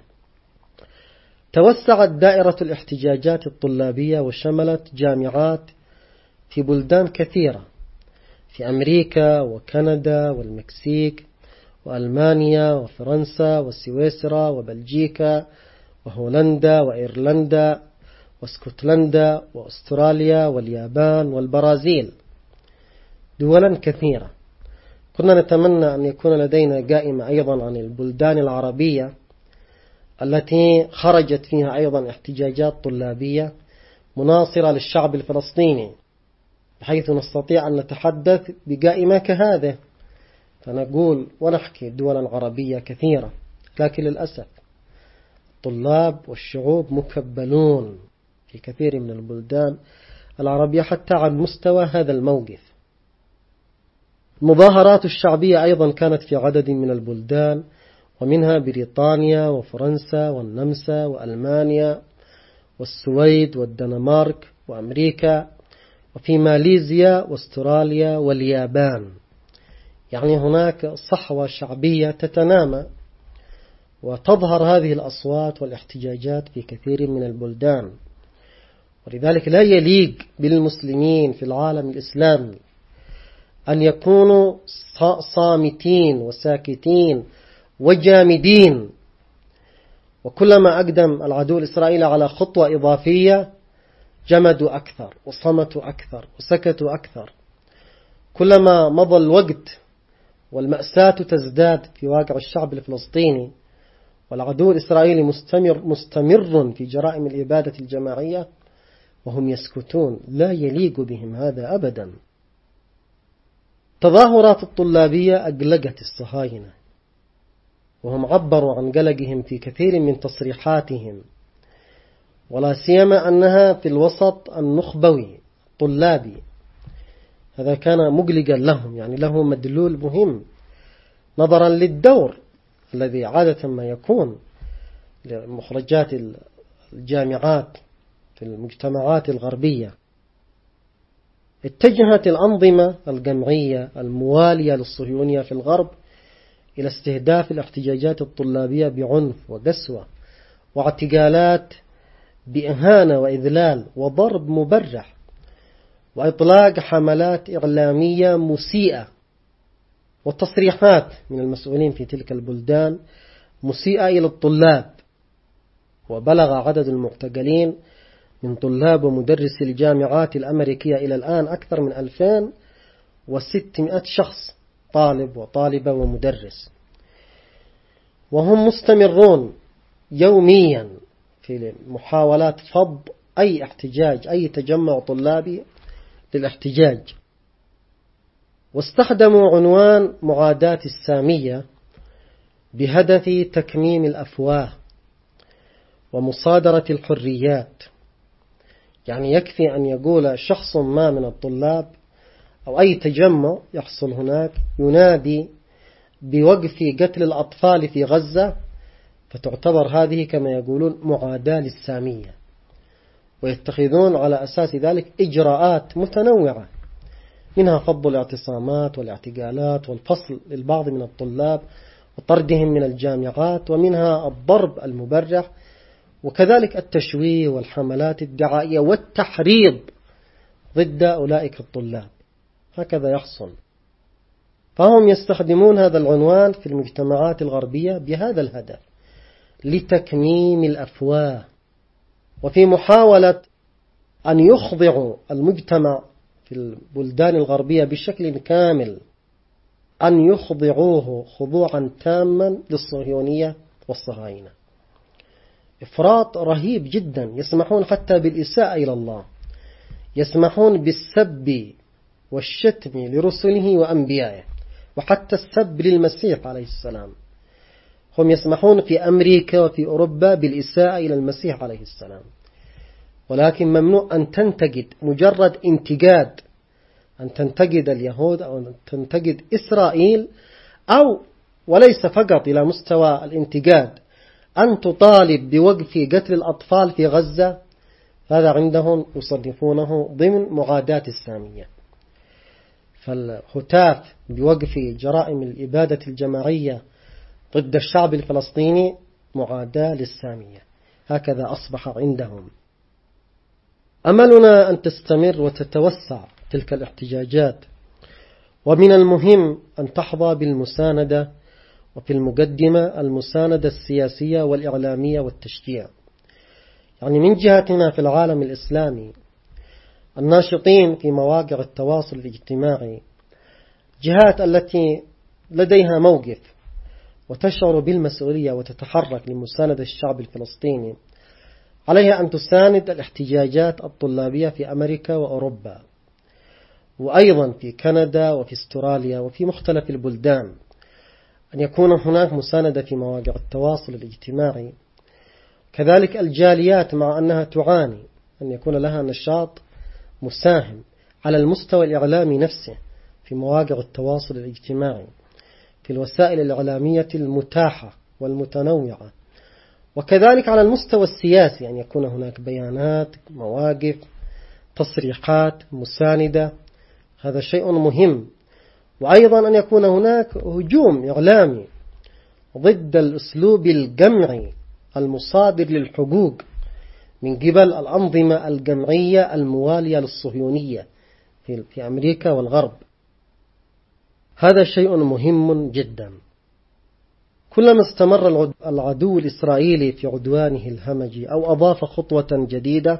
توسعت دائرة الاحتجاجات الطلابية وشملت جامعات في بلدان كثيرة في أمريكا وكندا والمكسيك وألمانيا وفرنسا وسويسرا وبلجيكا وهولندا وإيرلندا واسكتلندا وأستراليا واليابان والبرازيل، دولا كثيرة. كنا نتمنى أن يكون لدينا قائمة أيضا عن البلدان العربية التي خرجت فيها أيضا احتجاجات طلابية مناصرة للشعب الفلسطيني، بحيث نستطيع أن نتحدث بقائمة كهذه، فنقول ونحكي دولا عربية كثيرة. لكن للأسف الطلاب والشعوب مكبلون في كثير من البلدان العربية حتى عن مستوى هذا الموقف. المظاهرات الشعبية أيضا كانت في عدد من البلدان، ومنها بريطانيا وفرنسا والنمسا وألمانيا والسويد والدنمارك وأمريكا، وفي ماليزيا واستراليا واليابان. يعني هناك صحوة شعبية تتنامى، وتظهر هذه الأصوات والاحتجاجات في كثير من البلدان. ولذلك لا يليق بالمسلمين في العالم الإسلامي أن يكونوا صامتين وساكتين وجامدين، وكلما أقدم العدو الإسرائيلي على خطوة إضافية جمدوا أكثر وصمتوا أكثر وسكتوا أكثر. كلما مضى الوقت والمأساة تزداد في واقع الشعب الفلسطيني، والعدو الإسرائيلي مستمر في جرائم الإبادة الجماعية وهم يسكتون، لا يليق بهم هذا أبدا. تظاهرات الطلابية أقلقت الصهاينة، وهم عبروا عن قلقهم في كثير من تصريحاتهم، ولا سيما أنها في الوسط النخبوي الطلابي. هذا كان مقلقا لهم، يعني له مدلول مهم نظرا للدور الذي عادة ما يكون لمخرجات الجامعات في المجتمعات الغربية. اتجهت الأنظمة الجمعية الموالية للصهيونية في الغرب إلى استهداف الاحتجاجات الطلابية بعنف وقسوة واعتقالات بإهانة وإذلال وضرب مبرح وإطلاق حملات إعلامية مسيئة وتصريحات من المسؤولين في تلك البلدان مسيئة إلى الطلاب. وبلغ عدد المعتقلين من طلاب ومدرسي الجامعات الأمريكية إلى الآن أكثر من 2600 شخص، طالب وطالبة ومدرس، وهم مستمرون يوميا في محاولات فض أي احتجاج، أي تجمع طلابي للاحتجاج. واستخدموا عنوان معاداة السامية بهدف تكميم الأفواه ومصادرة الحريات. يعني يكفي أن يقول شخص ما من الطلاب أو أي تجمع يحصل هناك ينادي بوقف قتل الأطفال في غزة، فتعتبر هذه كما يقولون معاداة للسامية، ويتخذون على أساس ذلك إجراءات متنوعة، منها فض الاعتصامات والاعتقالات والفصل للبعض من الطلاب وطردهم من الجامعات، ومنها الضرب المبرح، وكذلك التشويه والحملات الدعائية والتحريض ضد أولئك الطلاب. هكذا يحصل. فهم يستخدمون هذا العنوان في المجتمعات الغربية بهذا الهدف، لتكميم الأفواه، وفي محاولة أن يخضعوا المجتمع في البلدان الغربية بشكل كامل، أن يخضعوه خضوعا تاما للصهيونية والصهاينة. إفراط رهيب جدا، يسمحون حتى بالإساءة إلى الله، يسمحون بالسب والشتم لرسله وأنبيائه، وحتى السب للمسيح عليه السلام. هم يسمحون في أمريكا وفي أوروبا بالإساءة إلى المسيح عليه السلام، ولكن ممنوع أن تنتقد، مجرد انتقاد، أن تنتقد اليهود أو أن تنتقد إسرائيل أو وليس فقط إلى مستوى الانتقاد، أن تطالب بوقف قتل الأطفال في غزة، هذا عندهم يصنفونه ضمن معاداة السامية. فالهتاف بوقف جرائم الإبادة الجماعية ضد الشعب الفلسطيني معاداة للسامية، هكذا أصبح عندهم. أملنا أن تستمر وتتوسع تلك الاحتجاجات، ومن المهم أن تحظى بالمساندة، وفي المقدمة المساندة السياسية والإعلامية والتشجيع. يعني من جهتنا في العالم الإسلامي الناشطين في مواقع التواصل الاجتماعي، جهات التي لديها موقف وتشعر بالمسؤولية وتتحرك لمساندة الشعب الفلسطيني، عليها أن تساند الاحتجاجات الطلابية في أمريكا وأوروبا، وأيضا في كندا وفي استراليا وفي مختلف البلدان، أن يكون هناك مساندة في مواقع التواصل الاجتماعي. كذلك الجاليات مع أنها تعاني أن يكون لها نشاط مساهم على المستوى الإعلامي نفسه في مواقع التواصل الاجتماعي، في الوسائل الإعلامية المتاحة والمتنوعة، وكذلك على المستوى السياسي أن يكون هناك بيانات، مواقف، تصريحات مساندة، هذا شيء مهم. وأيضا أن يكون هناك هجوم إعلامي ضد الأسلوب الجمعي المصادر للحقوق من قبل الأنظمة الجمعية الموالية للصهيونية في أمريكا والغرب. هذا شيء مهم جدا. كلما استمر العدو الإسرائيلي في عدوانه الهمجي أو أضاف خطوة جديدة،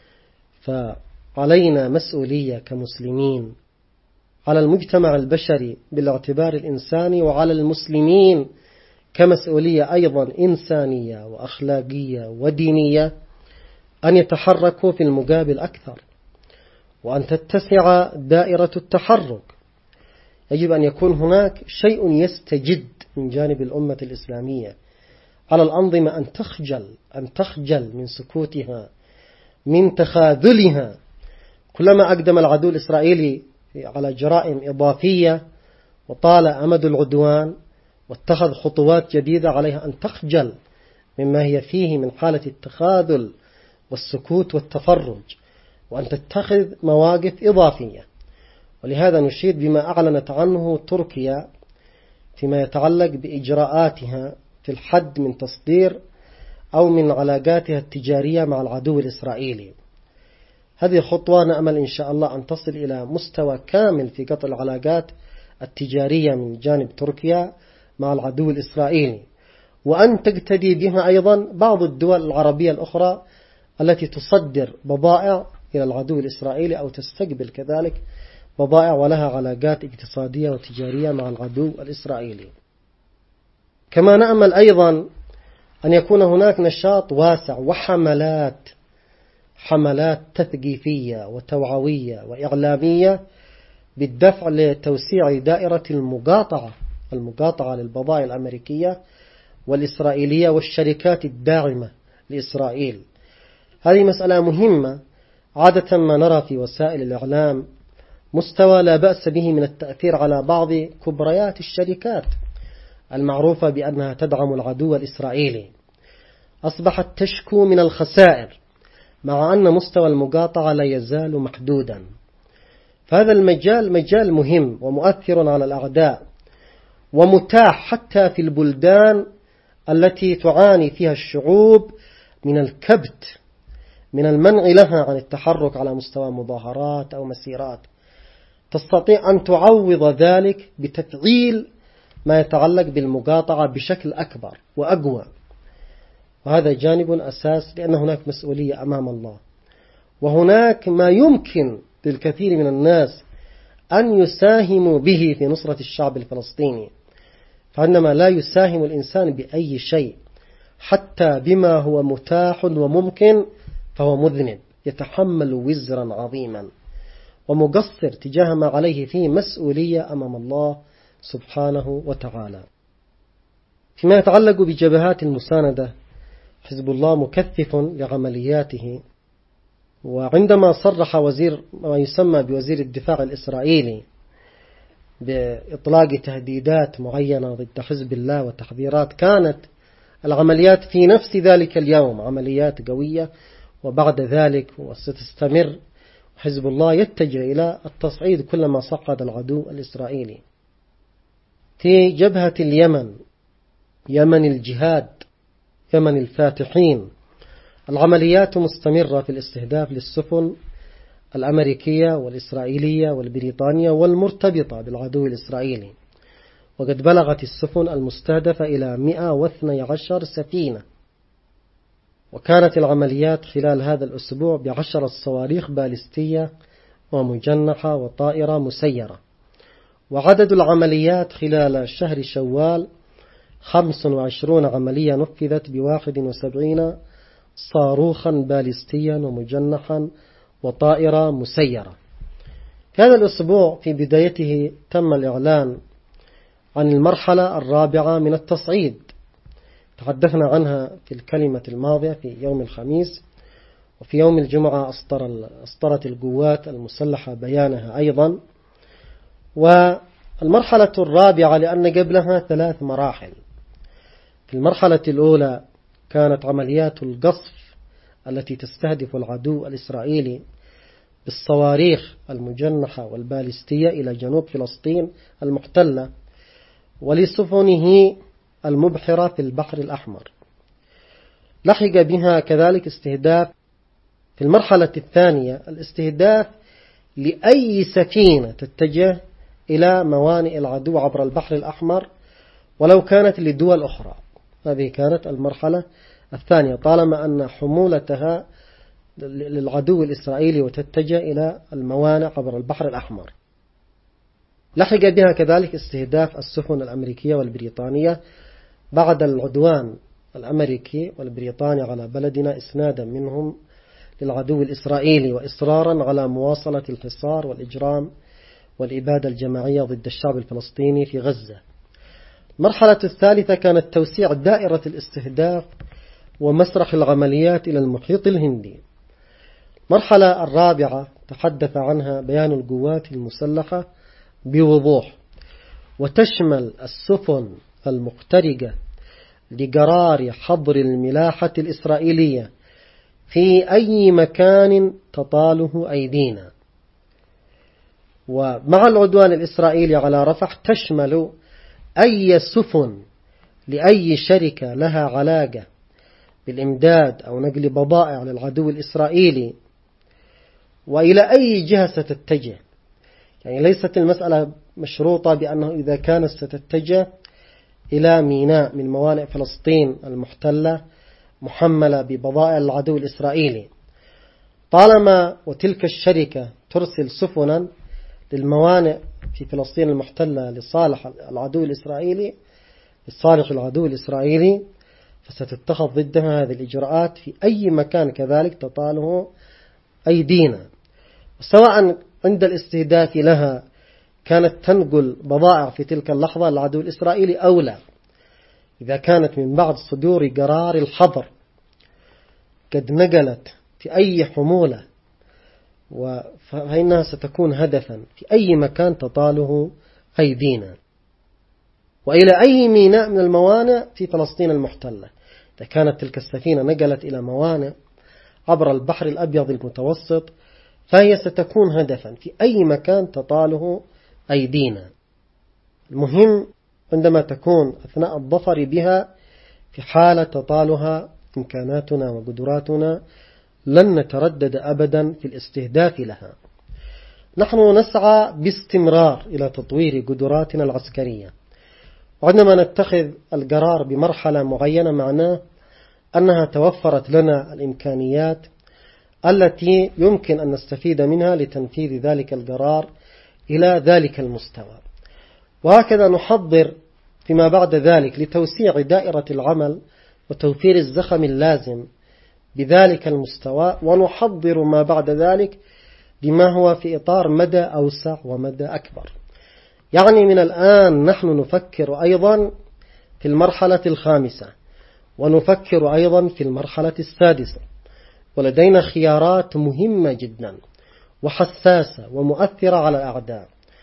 فعلينا مسؤولية كمسلمين على المجتمع البشري بالاعتبار الإنساني، وعلى المسلمين كمسؤولية أيضا إنسانية وأخلاقية ودينية أن يتحركوا في المقابل أكثر، وأن تتسع دائرة التحرك. يجب أن يكون هناك شيء يستجد من جانب الأمة الإسلامية على الأنظمة أن تخجل من سكوتها، من تخاذلها. كلما أقدم العدو الإسرائيلي على جرائم إضافية وطال أمد العدوان واتخذ خطوات جديدة، عليها أن تخجل مما هي فيه من حالة التخاذل والسكوت والتفرج، وأن تتخذ مواقف إضافية. ولهذا نشيد بما أعلنت عنه تركيا فيما يتعلق بإجراءاتها في الحد من تصدير أو من علاقاتها التجارية مع العدو الإسرائيلي. هذه خطوة نأمل إن شاء الله أن تصل إلى مستوى كامل في قطع العلاقات التجارية من جانب تركيا مع العدو الإسرائيلي، وأن تقتدي بها أيضا بعض الدول العربية الأخرى التي تصدر بضائع إلى العدو الإسرائيلي أو تستقبل كذلك بضائع ولها علاقات اقتصادية وتجارية مع العدو الإسرائيلي. كما نأمل أيضا أن يكون هناك نشاط واسع وحملات تثقيفية وتوعوية وإعلامية بالدفع لتوسيع دائرة المقاطعة للبضائع الأمريكية والإسرائيلية والشركات الداعمة لإسرائيل. هذه مسألة مهمة. عادة ما نرى في وسائل الإعلام مستوى لا بأس به من التأثير على بعض كبريات الشركات المعروفة بأنها تدعم العدو الإسرائيلي، أصبحت تشكو من الخسائر مع أن مستوى المقاطعة لا يزال محدودا. فهذا المجال مجال مهم ومؤثر على الأعداء، ومتاح حتى في البلدان التي تعاني فيها الشعوب من الكبت، من المنع لها عن التحرك على مستوى مظاهرات أو مسيرات. تستطيع أن تعوض ذلك بتفعيل ما يتعلق بالمقاطعة بشكل أكبر وأقوى، وهذا جانب أساس، لأن هناك مسؤولية أمام الله، وهناك ما يمكن للكثير من الناس أن يساهموا به في نصرة الشعب الفلسطيني. فعندما لا يساهم الإنسان بأي شيء حتى بما هو متاح وممكن، فهو مذنب يتحمل وزرا عظيما ومقصر تجاه ما عليه فيه مسؤولية أمام الله سبحانه وتعالى. فيما يتعلق بجبهات المساندة، حزب الله مكثف لعملياته، وعندما صرح وزير ما يسمى بوزير الدفاع الإسرائيلي بإطلاق تهديدات معينة ضد حزب الله وتحذيرات، كانت العمليات في نفس ذلك اليوم عمليات قوية، وبعد ذلك وستستمر حزب الله يتجه إلى التصعيد كلما صعد العدو الإسرائيلي. في جبهة اليمن، يمن الجهاد، يمن الفاتحين، العمليات مستمرة في الاستهداف للسفن الأمريكية والإسرائيلية والبريطانية والمرتبطة بالعدو الإسرائيلي، وقد بلغت السفن المستهدفة إلى 112 سفينة. وكانت العمليات خلال هذا الأسبوع ب10 صواريخ باليستية ومجنحة وطائرة مسيرة. وعدد العمليات خلال شهر شوال 25 عملية نفذت ب71 صاروخا باليستيا ومجنحا وطائرة مسيرة. في هذا الأسبوع في بدايته تم الإعلان عن المرحلة الرابعة من التصعيد، تحدثنا عنها في الكلمة الماضية في يوم الخميس، وفي يوم الجمعة أصدرت القوات المسلحة بيانها أيضا. والمرحلة الرابعة لأن قبلها 3 مراحل. في المرحلة الأولى كانت عمليات القصف التي تستهدف العدو الإسرائيلي بالصواريخ المجنحة والباليستية إلى جنوب فلسطين المحتلة ولسفنه المبحرة في البحر الأحمر. لحق بها كذلك استهداف في المرحلة الثانية، الاستهداف لأي سفينة تتجه إلى موانئ العدو عبر البحر الأحمر ولو كانت لدول أخرى. هذه كانت المرحلة الثانية طالما أن حمولتها للعدو الإسرائيلي وتتجه إلى الموانئ عبر البحر الأحمر. لحق بها كذلك استهداف السفن الأمريكية والبريطانية بعد العدوان الأمريكي والبريطاني على بلدنا، إسنادا منهم للعدو الإسرائيلي وإصرارا على مواصلة الحصار والإجرام والإبادة الجماعية ضد الشعب الفلسطيني في غزة. المرحلة الثالثة كانت توسيع دائرة الاستهداف ومسرح العمليات إلى المحيط الهندي. المرحلة الرابعة تحدث عنها بيان القوات المسلحة بوضوح، وتشمل السفن المخترقة لقرار حظر الملاحة الإسرائيلية في أي مكان تطاله أيدينا. ومع العدوان الإسرائيلي على رفح تشمل أي سفن لأي شركة لها علاقة بالإمداد أو نقل بضائع للعدو الإسرائيلي وإلى أي جهة ستتجه. يعني ليست المسألة مشروطة بأنه إذا كانت ستتجه إلى ميناء من موانئ فلسطين المحتلة محملة ببضائع العدو الإسرائيلي، طالما وتلك الشركة ترسل سفنا للموانئ في فلسطين المحتلة لصالح العدو الإسرائيلي فستتخذ ضدها هذه الإجراءات في أي مكان كذلك تطاله أيدينا، سواء عند الاستهداف لها كانت تنقل بضائع في تلك اللحظة للعدو الإسرائيلي أو لا. إذا كانت من بعد صدور قرار الحظر قد نقلت في أي حمولة فإنها ستكون هدفا في أي مكان تطاله أيدينا وإلى أي ميناء من الموانئ في فلسطين المحتلة. إذا كانت تلك السفينة نقلت إلى موانئ عبر البحر الأبيض المتوسط فهي ستكون هدفا في أي مكان تطاله أيدينا. المهم عندما تكون أثناء الظفر بها في حالة تطالها إمكاناتنا وقدراتنا لن نتردد أبدا في الاستهداف لها. نحن نسعى باستمرار إلى تطوير قدراتنا العسكرية، وعندما نتخذ القرار بمرحلة معينة معناه أنها توفرت لنا الإمكانيات التي يمكن أن نستفيد منها لتنفيذ ذلك القرار إلى ذلك المستوى. وهكذا نحضر فيما بعد ذلك لتوسيع دائرة العمل وتوفير الزخم اللازم بذلك المستوى، ونحضر ما بعد ذلك بما هو في إطار مدى أوسع ومدى أكبر. يعني من الآن نحن نفكر أيضا في المرحلة الخامسة، ونفكر أيضا في المرحلة السادسة، ولدينا خيارات مهمة جدا وحساسة ومؤثرة على الأعداء.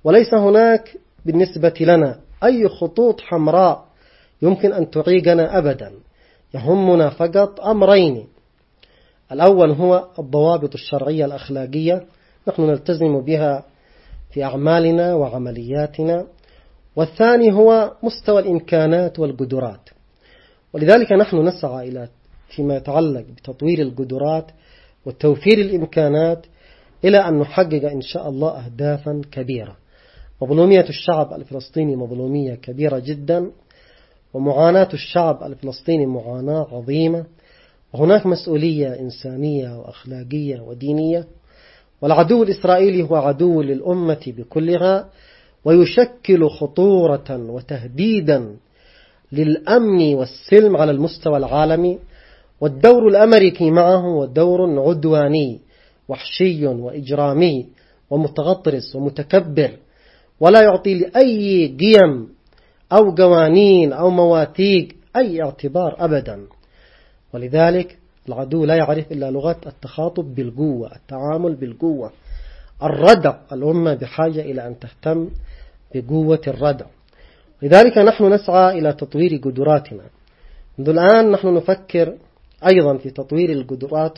وليس هناك بالنسبة لنا أي خطوط حمراء يمكن أن تعيقنا أبدا. يهمنا فقط أمرين: الأول هو الضوابط الشرعية الأخلاقية نحن نلتزم بها في أعمالنا وعملياتنا، والثاني هو مستوى الإمكانات والقدرات. ولذلك نحن نسعى إلى فيما يتعلق بتطوير القدرات وتوفير الإمكانات إلى أن نحقق إن شاء الله أهدافا كبيرة. مظلومية الشعب الفلسطيني مظلومية كبيرة جدا، ومعاناة الشعب الفلسطيني معاناة عظيمة، وهناك مسؤولية إنسانية وأخلاقية ودينية. والعدو الإسرائيلي هو عدو للأمة بكلها، ويشكل خطورة وتهديدا للأمن والسلم على المستوى العالمي. والدور الأمريكي معه دور عدواني وحشي وإجرامي ومتغطرس ومتكبر، ولا يعطي لأي قيم أو قوانين أو مواثيق أي اعتبار أبدا. ولذلك العدو لا يعرف إلا لغة التخاطب بالقوة، التعامل بالقوة، الردع. الأمة بحاجة إلى أن تهتم بقوة الردع. لذلك نحن نسعى إلى تطوير قدراتنا. منذ الآن نحن نفكر أيضا في تطوير القدرات،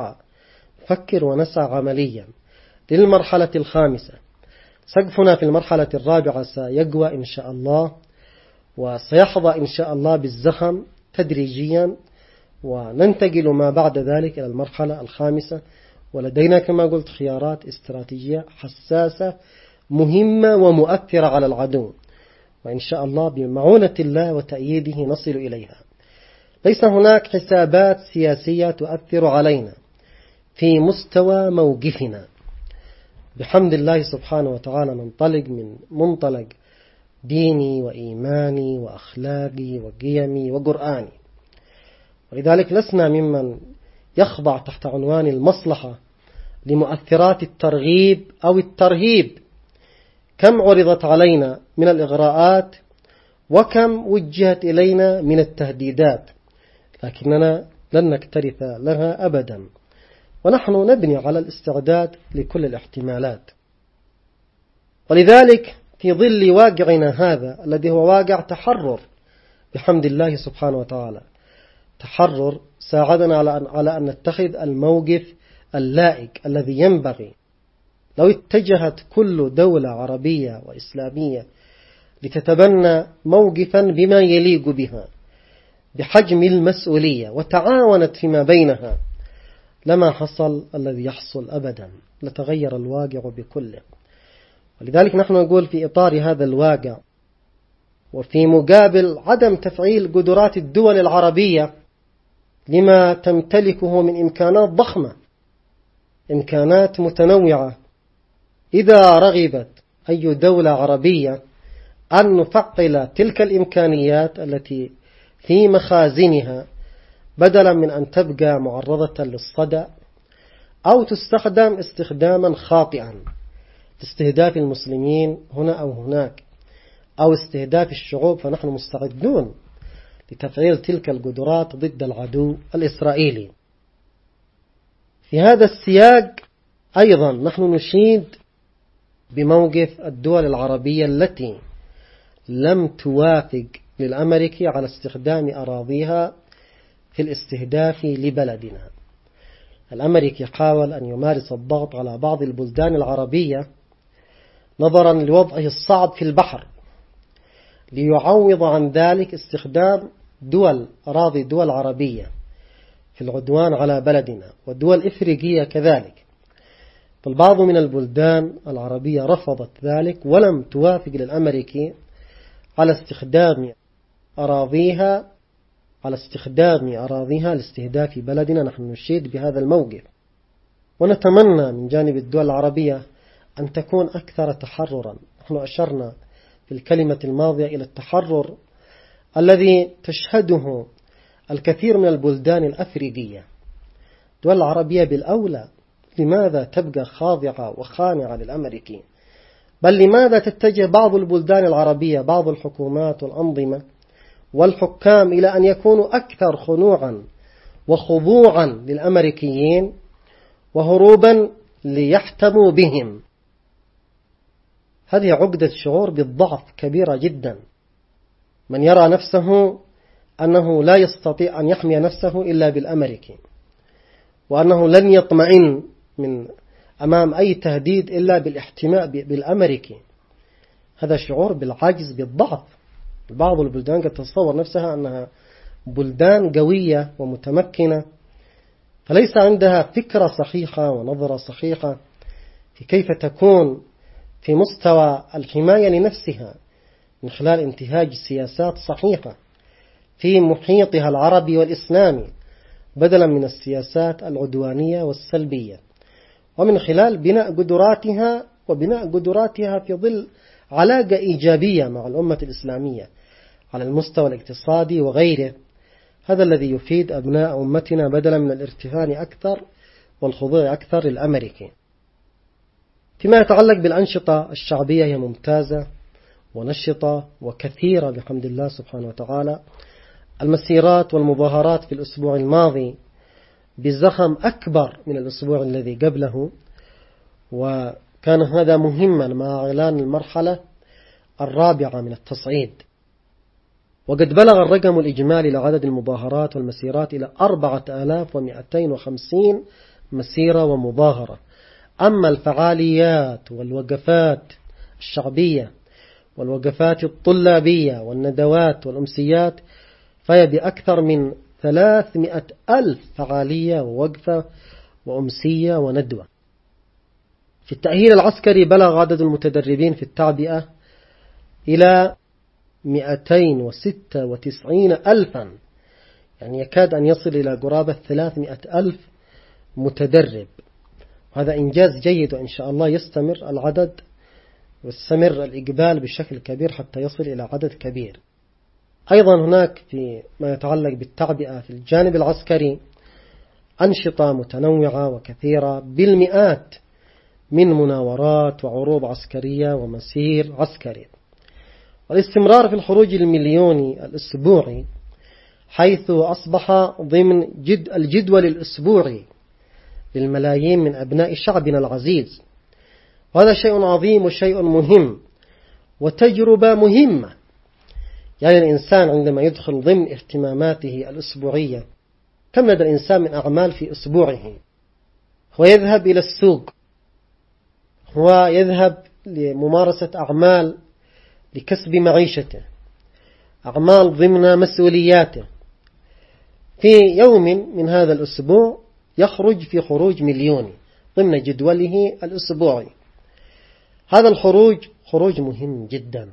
نفكر ونسعى عمليا للمرحلة الخامسة. سقفنا في المرحلة الرابعة سيقوى إن شاء الله، وسيحظى إن شاء الله بالزخم تدريجيا، وننتقل ما بعد ذلك إلى المرحلة الخامسة. ولدينا كما قلت خيارات استراتيجية حساسة مهمة ومؤثرة على العدو، وإن شاء الله بمعونة الله وتأييده نصل إليها. ليس هناك حسابات سياسية تؤثر علينا في مستوى موقفنا. بحمد الله سبحانه وتعالى ننطلق من منطلق ديني وإيماني وأخلاقي وقيمي وقرآني، ولذلك لسنا ممن يخضع تحت عنوان المصلحة لمؤثرات الترغيب أو الترهيب. كم عرضت علينا من الإغراءات، وكم وجهت إلينا من التهديدات، لكننا لن نكترث لها أبدا، ونحن نبني على الاستعداد لكل الاحتمالات. ولذلك في ظل واقعنا هذا الذي هو واقع تحرر بحمد الله سبحانه وتعالى، تحرر ساعدنا على أن نتخذ الموقف اللائق الذي ينبغي. لو اتجهت كل دولة عربية وإسلامية لتتبنى موقفا بما يليق بها بحجم المسؤولية وتعاونت فيما بينها، لما حصل الذي يحصل أبدا، لتغير الواقع بكله. ولذلك نحن نقول في إطار هذا الواقع، وفي مقابل عدم تفعيل قدرات الدول العربية لما تمتلكه من إمكانات ضخمة، إمكانات متنوعة، إذا رغبت أي دولة عربية أن نفعل تلك الإمكانيات التي في مخازنها، بدلا من أن تبقى معرضة للصدى أو تستخدم استخداما خاطئا لاستهداف المسلمين هنا أو هناك أو استهداف الشعوب، فنحن مستعدون لتفعيل تلك القدرات ضد العدو الإسرائيلي. في هذا السياق أيضا نحن نشيد بموقف الدول العربية التي لم توافق للأمريكي على استخدام أراضيها في الاستهداف لبلدنا. الأمريكي حاول أن يمارس الضغط على بعض البلدان العربية نظرا لوضعه الصعب في البحر، ليعوض عن ذلك استخدام أراضي دول عربية في العدوان على بلدنا، والدول إفريقية كذلك. فالبعض من البلدان العربية رفضت ذلك ولم توافق للأمريكي على استخدام أراضيها لاستهداف بلدنا. نحن نشيد بهذا الموقف، ونتمنى من جانب الدول العربية أن تكون أكثر تحررا. نحن أشرنا في الكلمة الماضية إلى التحرر الذي تشهده الكثير من البلدان الأفريقية. الدول العربية بالأولى لماذا تبقى خاضعة وخانعة للأمريكي؟ بل لماذا تتجه بعض البلدان العربية، بعض الحكومات والأنظمة والحكام، إلى أن يكونوا أكثر خنوعا وخضوعا للأمريكيين وهروبا ليحتموا بهم؟ هذه عقدة شعور بالضعف كبيرة جدا. من يرى نفسه أنه لا يستطيع أن يحمي نفسه إلا بالأمريكي، وأنه لن يطمئن من أمام أي تهديد إلا بالاحتماء بالأمريكي، هذا شعور بالعجز بالضعف. بعض البلدان قد تتصور نفسها أنها بلدان قوية ومتمكنة، فليس عندها فكرة صحيحة ونظرة صحيحة في كيف تكون في مستوى الحماية لنفسها من خلال انتهاج سياسات صحيحة في محيطها العربي والإسلامي، بدلا من السياسات العدوانية والسلبية، ومن خلال بناء قدراتها وبناء قدراتها في ظل علاقة إيجابية مع الأمة الإسلامية على المستوى الاقتصادي وغيره. هذا الذي يفيد أبناء أمتنا بدلا من الارتهان أكثر والخضوع أكثر للأمريكي. فيما يتعلق بالأنشطة الشعبية هي ممتازة ونشطة وكثيرة بحمد الله سبحانه وتعالى. المسيرات والمظاهرات في الأسبوع الماضي بزخم أكبر من الأسبوع الذي قبله، وكان هذا مهما مع إعلان المرحلة الرابعة من التصعيد. وقد بلغ الرقم الإجمالي لعدد المظاهرات والمسيرات إلى 4250 مسيرة ومظاهرة. أما الفعاليات والوقفات الشعبية والوقفات الطلابية والندوات والأمسيات فهي بأكثر من 300,000 فعالية ووقفة وأمسية وندوة. في التأهيل العسكري بلغ عدد المتدربين في التعبئة إلى 296,000، يعني يكاد أن يصل إلى قرابة 300,000 متدرب. هذا إنجاز جيد، وإن شاء الله يستمر العدد ويستمر الإقبال بشكل كبير حتى يصل إلى عدد كبير. أيضا هناك في ما يتعلق بالتعبئة في الجانب العسكري أنشطة متنوعة وكثيرة بالمئات من مناورات وعروض عسكرية ومسير عسكري. والاستمرار في الخروج المليوني الأسبوعي، حيث أصبح ضمن الجدول الأسبوعي للملايين من أبناء شعبنا العزيز. وهذا شيء عظيم وشيء مهم وتجربة مهمة. يعني الإنسان عندما يدخل ضمن اهتماماته الأسبوعية، كم لدى الإنسان من أعمال في أسبوعه؟ هو يذهب إلى السوق، هو يذهب لممارسة أعمال لكسب معيشته، أعمال ضمن مسؤولياته. في يوم من هذا الأسبوع يخرج في خروج مليوني ضمن جدوله الأسبوعي. هذا الخروج خروج مهم جدا،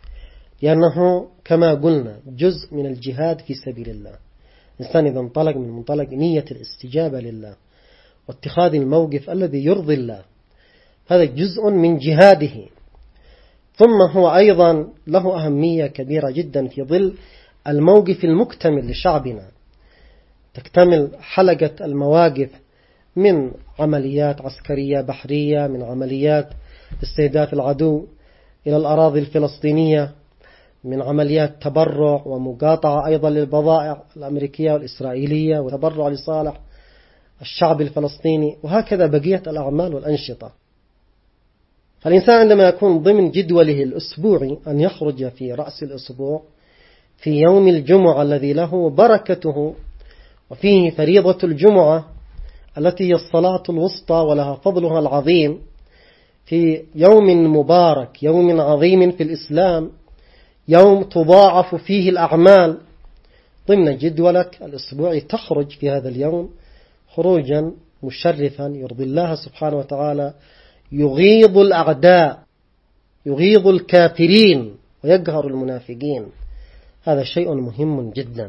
لأنه كما قلنا جزء من الجهاد في سبيل الله. الإنسان إذا انطلق من منطلق نية الاستجابة لله واتخاذ الموقف الذي يرضي الله، هذا جزء من جهاده. ثم هو أيضا له أهمية كبيرة جدا في ظل الموقف المكتمل لشعبنا. تكتمل حلقة المواقف من عمليات عسكرية بحرية، من عمليات استهداف العدو إلى الأراضي الفلسطينية، من عمليات تبرع ومقاطعة أيضا للبضائع الأمريكية والإسرائيلية وتبرع لصالح الشعب الفلسطيني، وهكذا بقية الأعمال والأنشطة. فالإنسان عندما يكون ضمن جدوله الأسبوعي أن يخرج في رأس الأسبوع في يوم الجمعة الذي له بركته وفيه فريضة الجمعة التي هي الصلاة الوسطى ولها فضلها العظيم، في يوم مبارك، يوم عظيم في الإسلام، يوم تضاعف فيه الأعمال ضمن جدولك الأسبوعي، تخرج في هذا اليوم خروجا مشرفا يرضي الله سبحانه وتعالى، يغيظ الأعداء، يغيظ الكافرين ويقهر المنافقين. هذا شيء مهم جدا.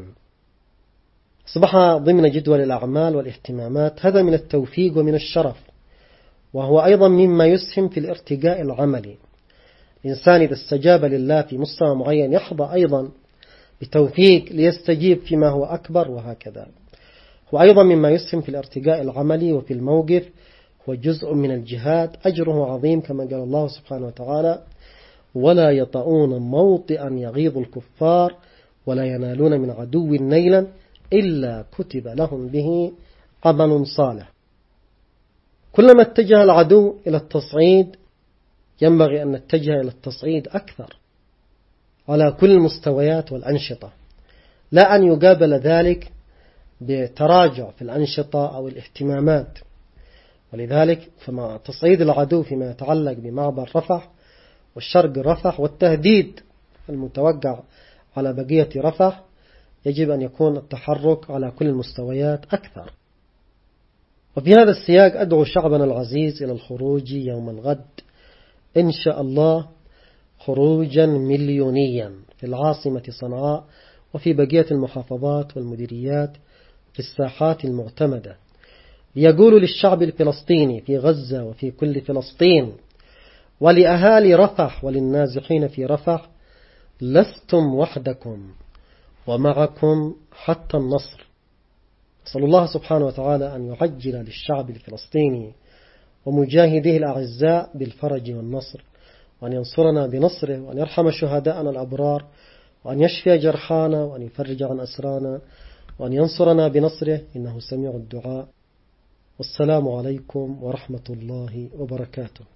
أصبح ضمن جدول الأعمال والاهتمامات، هذا من التوفيق ومن الشرف، وهو أيضا مما يسهم في الارتقاء العملي. الإنسان إذا استجاب لله في مستوى معين يحظى أيضا بتوفيق ليستجيب فيما هو أكبر، وهكذا. وأيضا مما يسهم في الارتقاء العملي وفي الموقف هو جزء من الجهاد، أجره عظيم كما قال الله سبحانه وتعالى: ولا يطؤون موطئا يغيظ الكفار ولا ينالون من عدو نيلا إلا كتب لهم به عمل صالح. كلما اتجه العدو إلى التصعيد ينبغي أن نتجه إلى التصعيد أكثر على كل المستويات والأنشطة، لا أن يقابل ذلك بتراجع في الأنشطة أو الاهتمامات. ولذلك فمع تصعيد العدو فيما يتعلق بمعبر رفح والشرق رفح والتهديد المتوقع على بقية رفح، يجب أن يكون التحرك على كل المستويات أكثر. وفي هذا السياق أدعو شعبنا العزيز إلى الخروج يوم الغد إن شاء الله خروجا مليونيا في العاصمة صنعاء وفي بقية المحافظات والمديريات في الساحات المعتمدة، ليقولوا للشعب الفلسطيني في غزة وفي كل فلسطين ولأهالي رفح وللنازحين في رفح: لستم وحدكم ومعكم حتى النصر. أسأل الله سبحانه وتعالى أن يعجل للشعب الفلسطيني ومجاهديه الأعزاء بالفرج والنصر، وأن ينصرنا بنصره، وأن يرحم شهداءنا الأبرار، وأن يشفي جرحانا، وأن يفرج عن أسرانا، وأن ينصرنا بنصره، إنه سميع الدعاء. والسلام عليكم ورحمة الله وبركاته.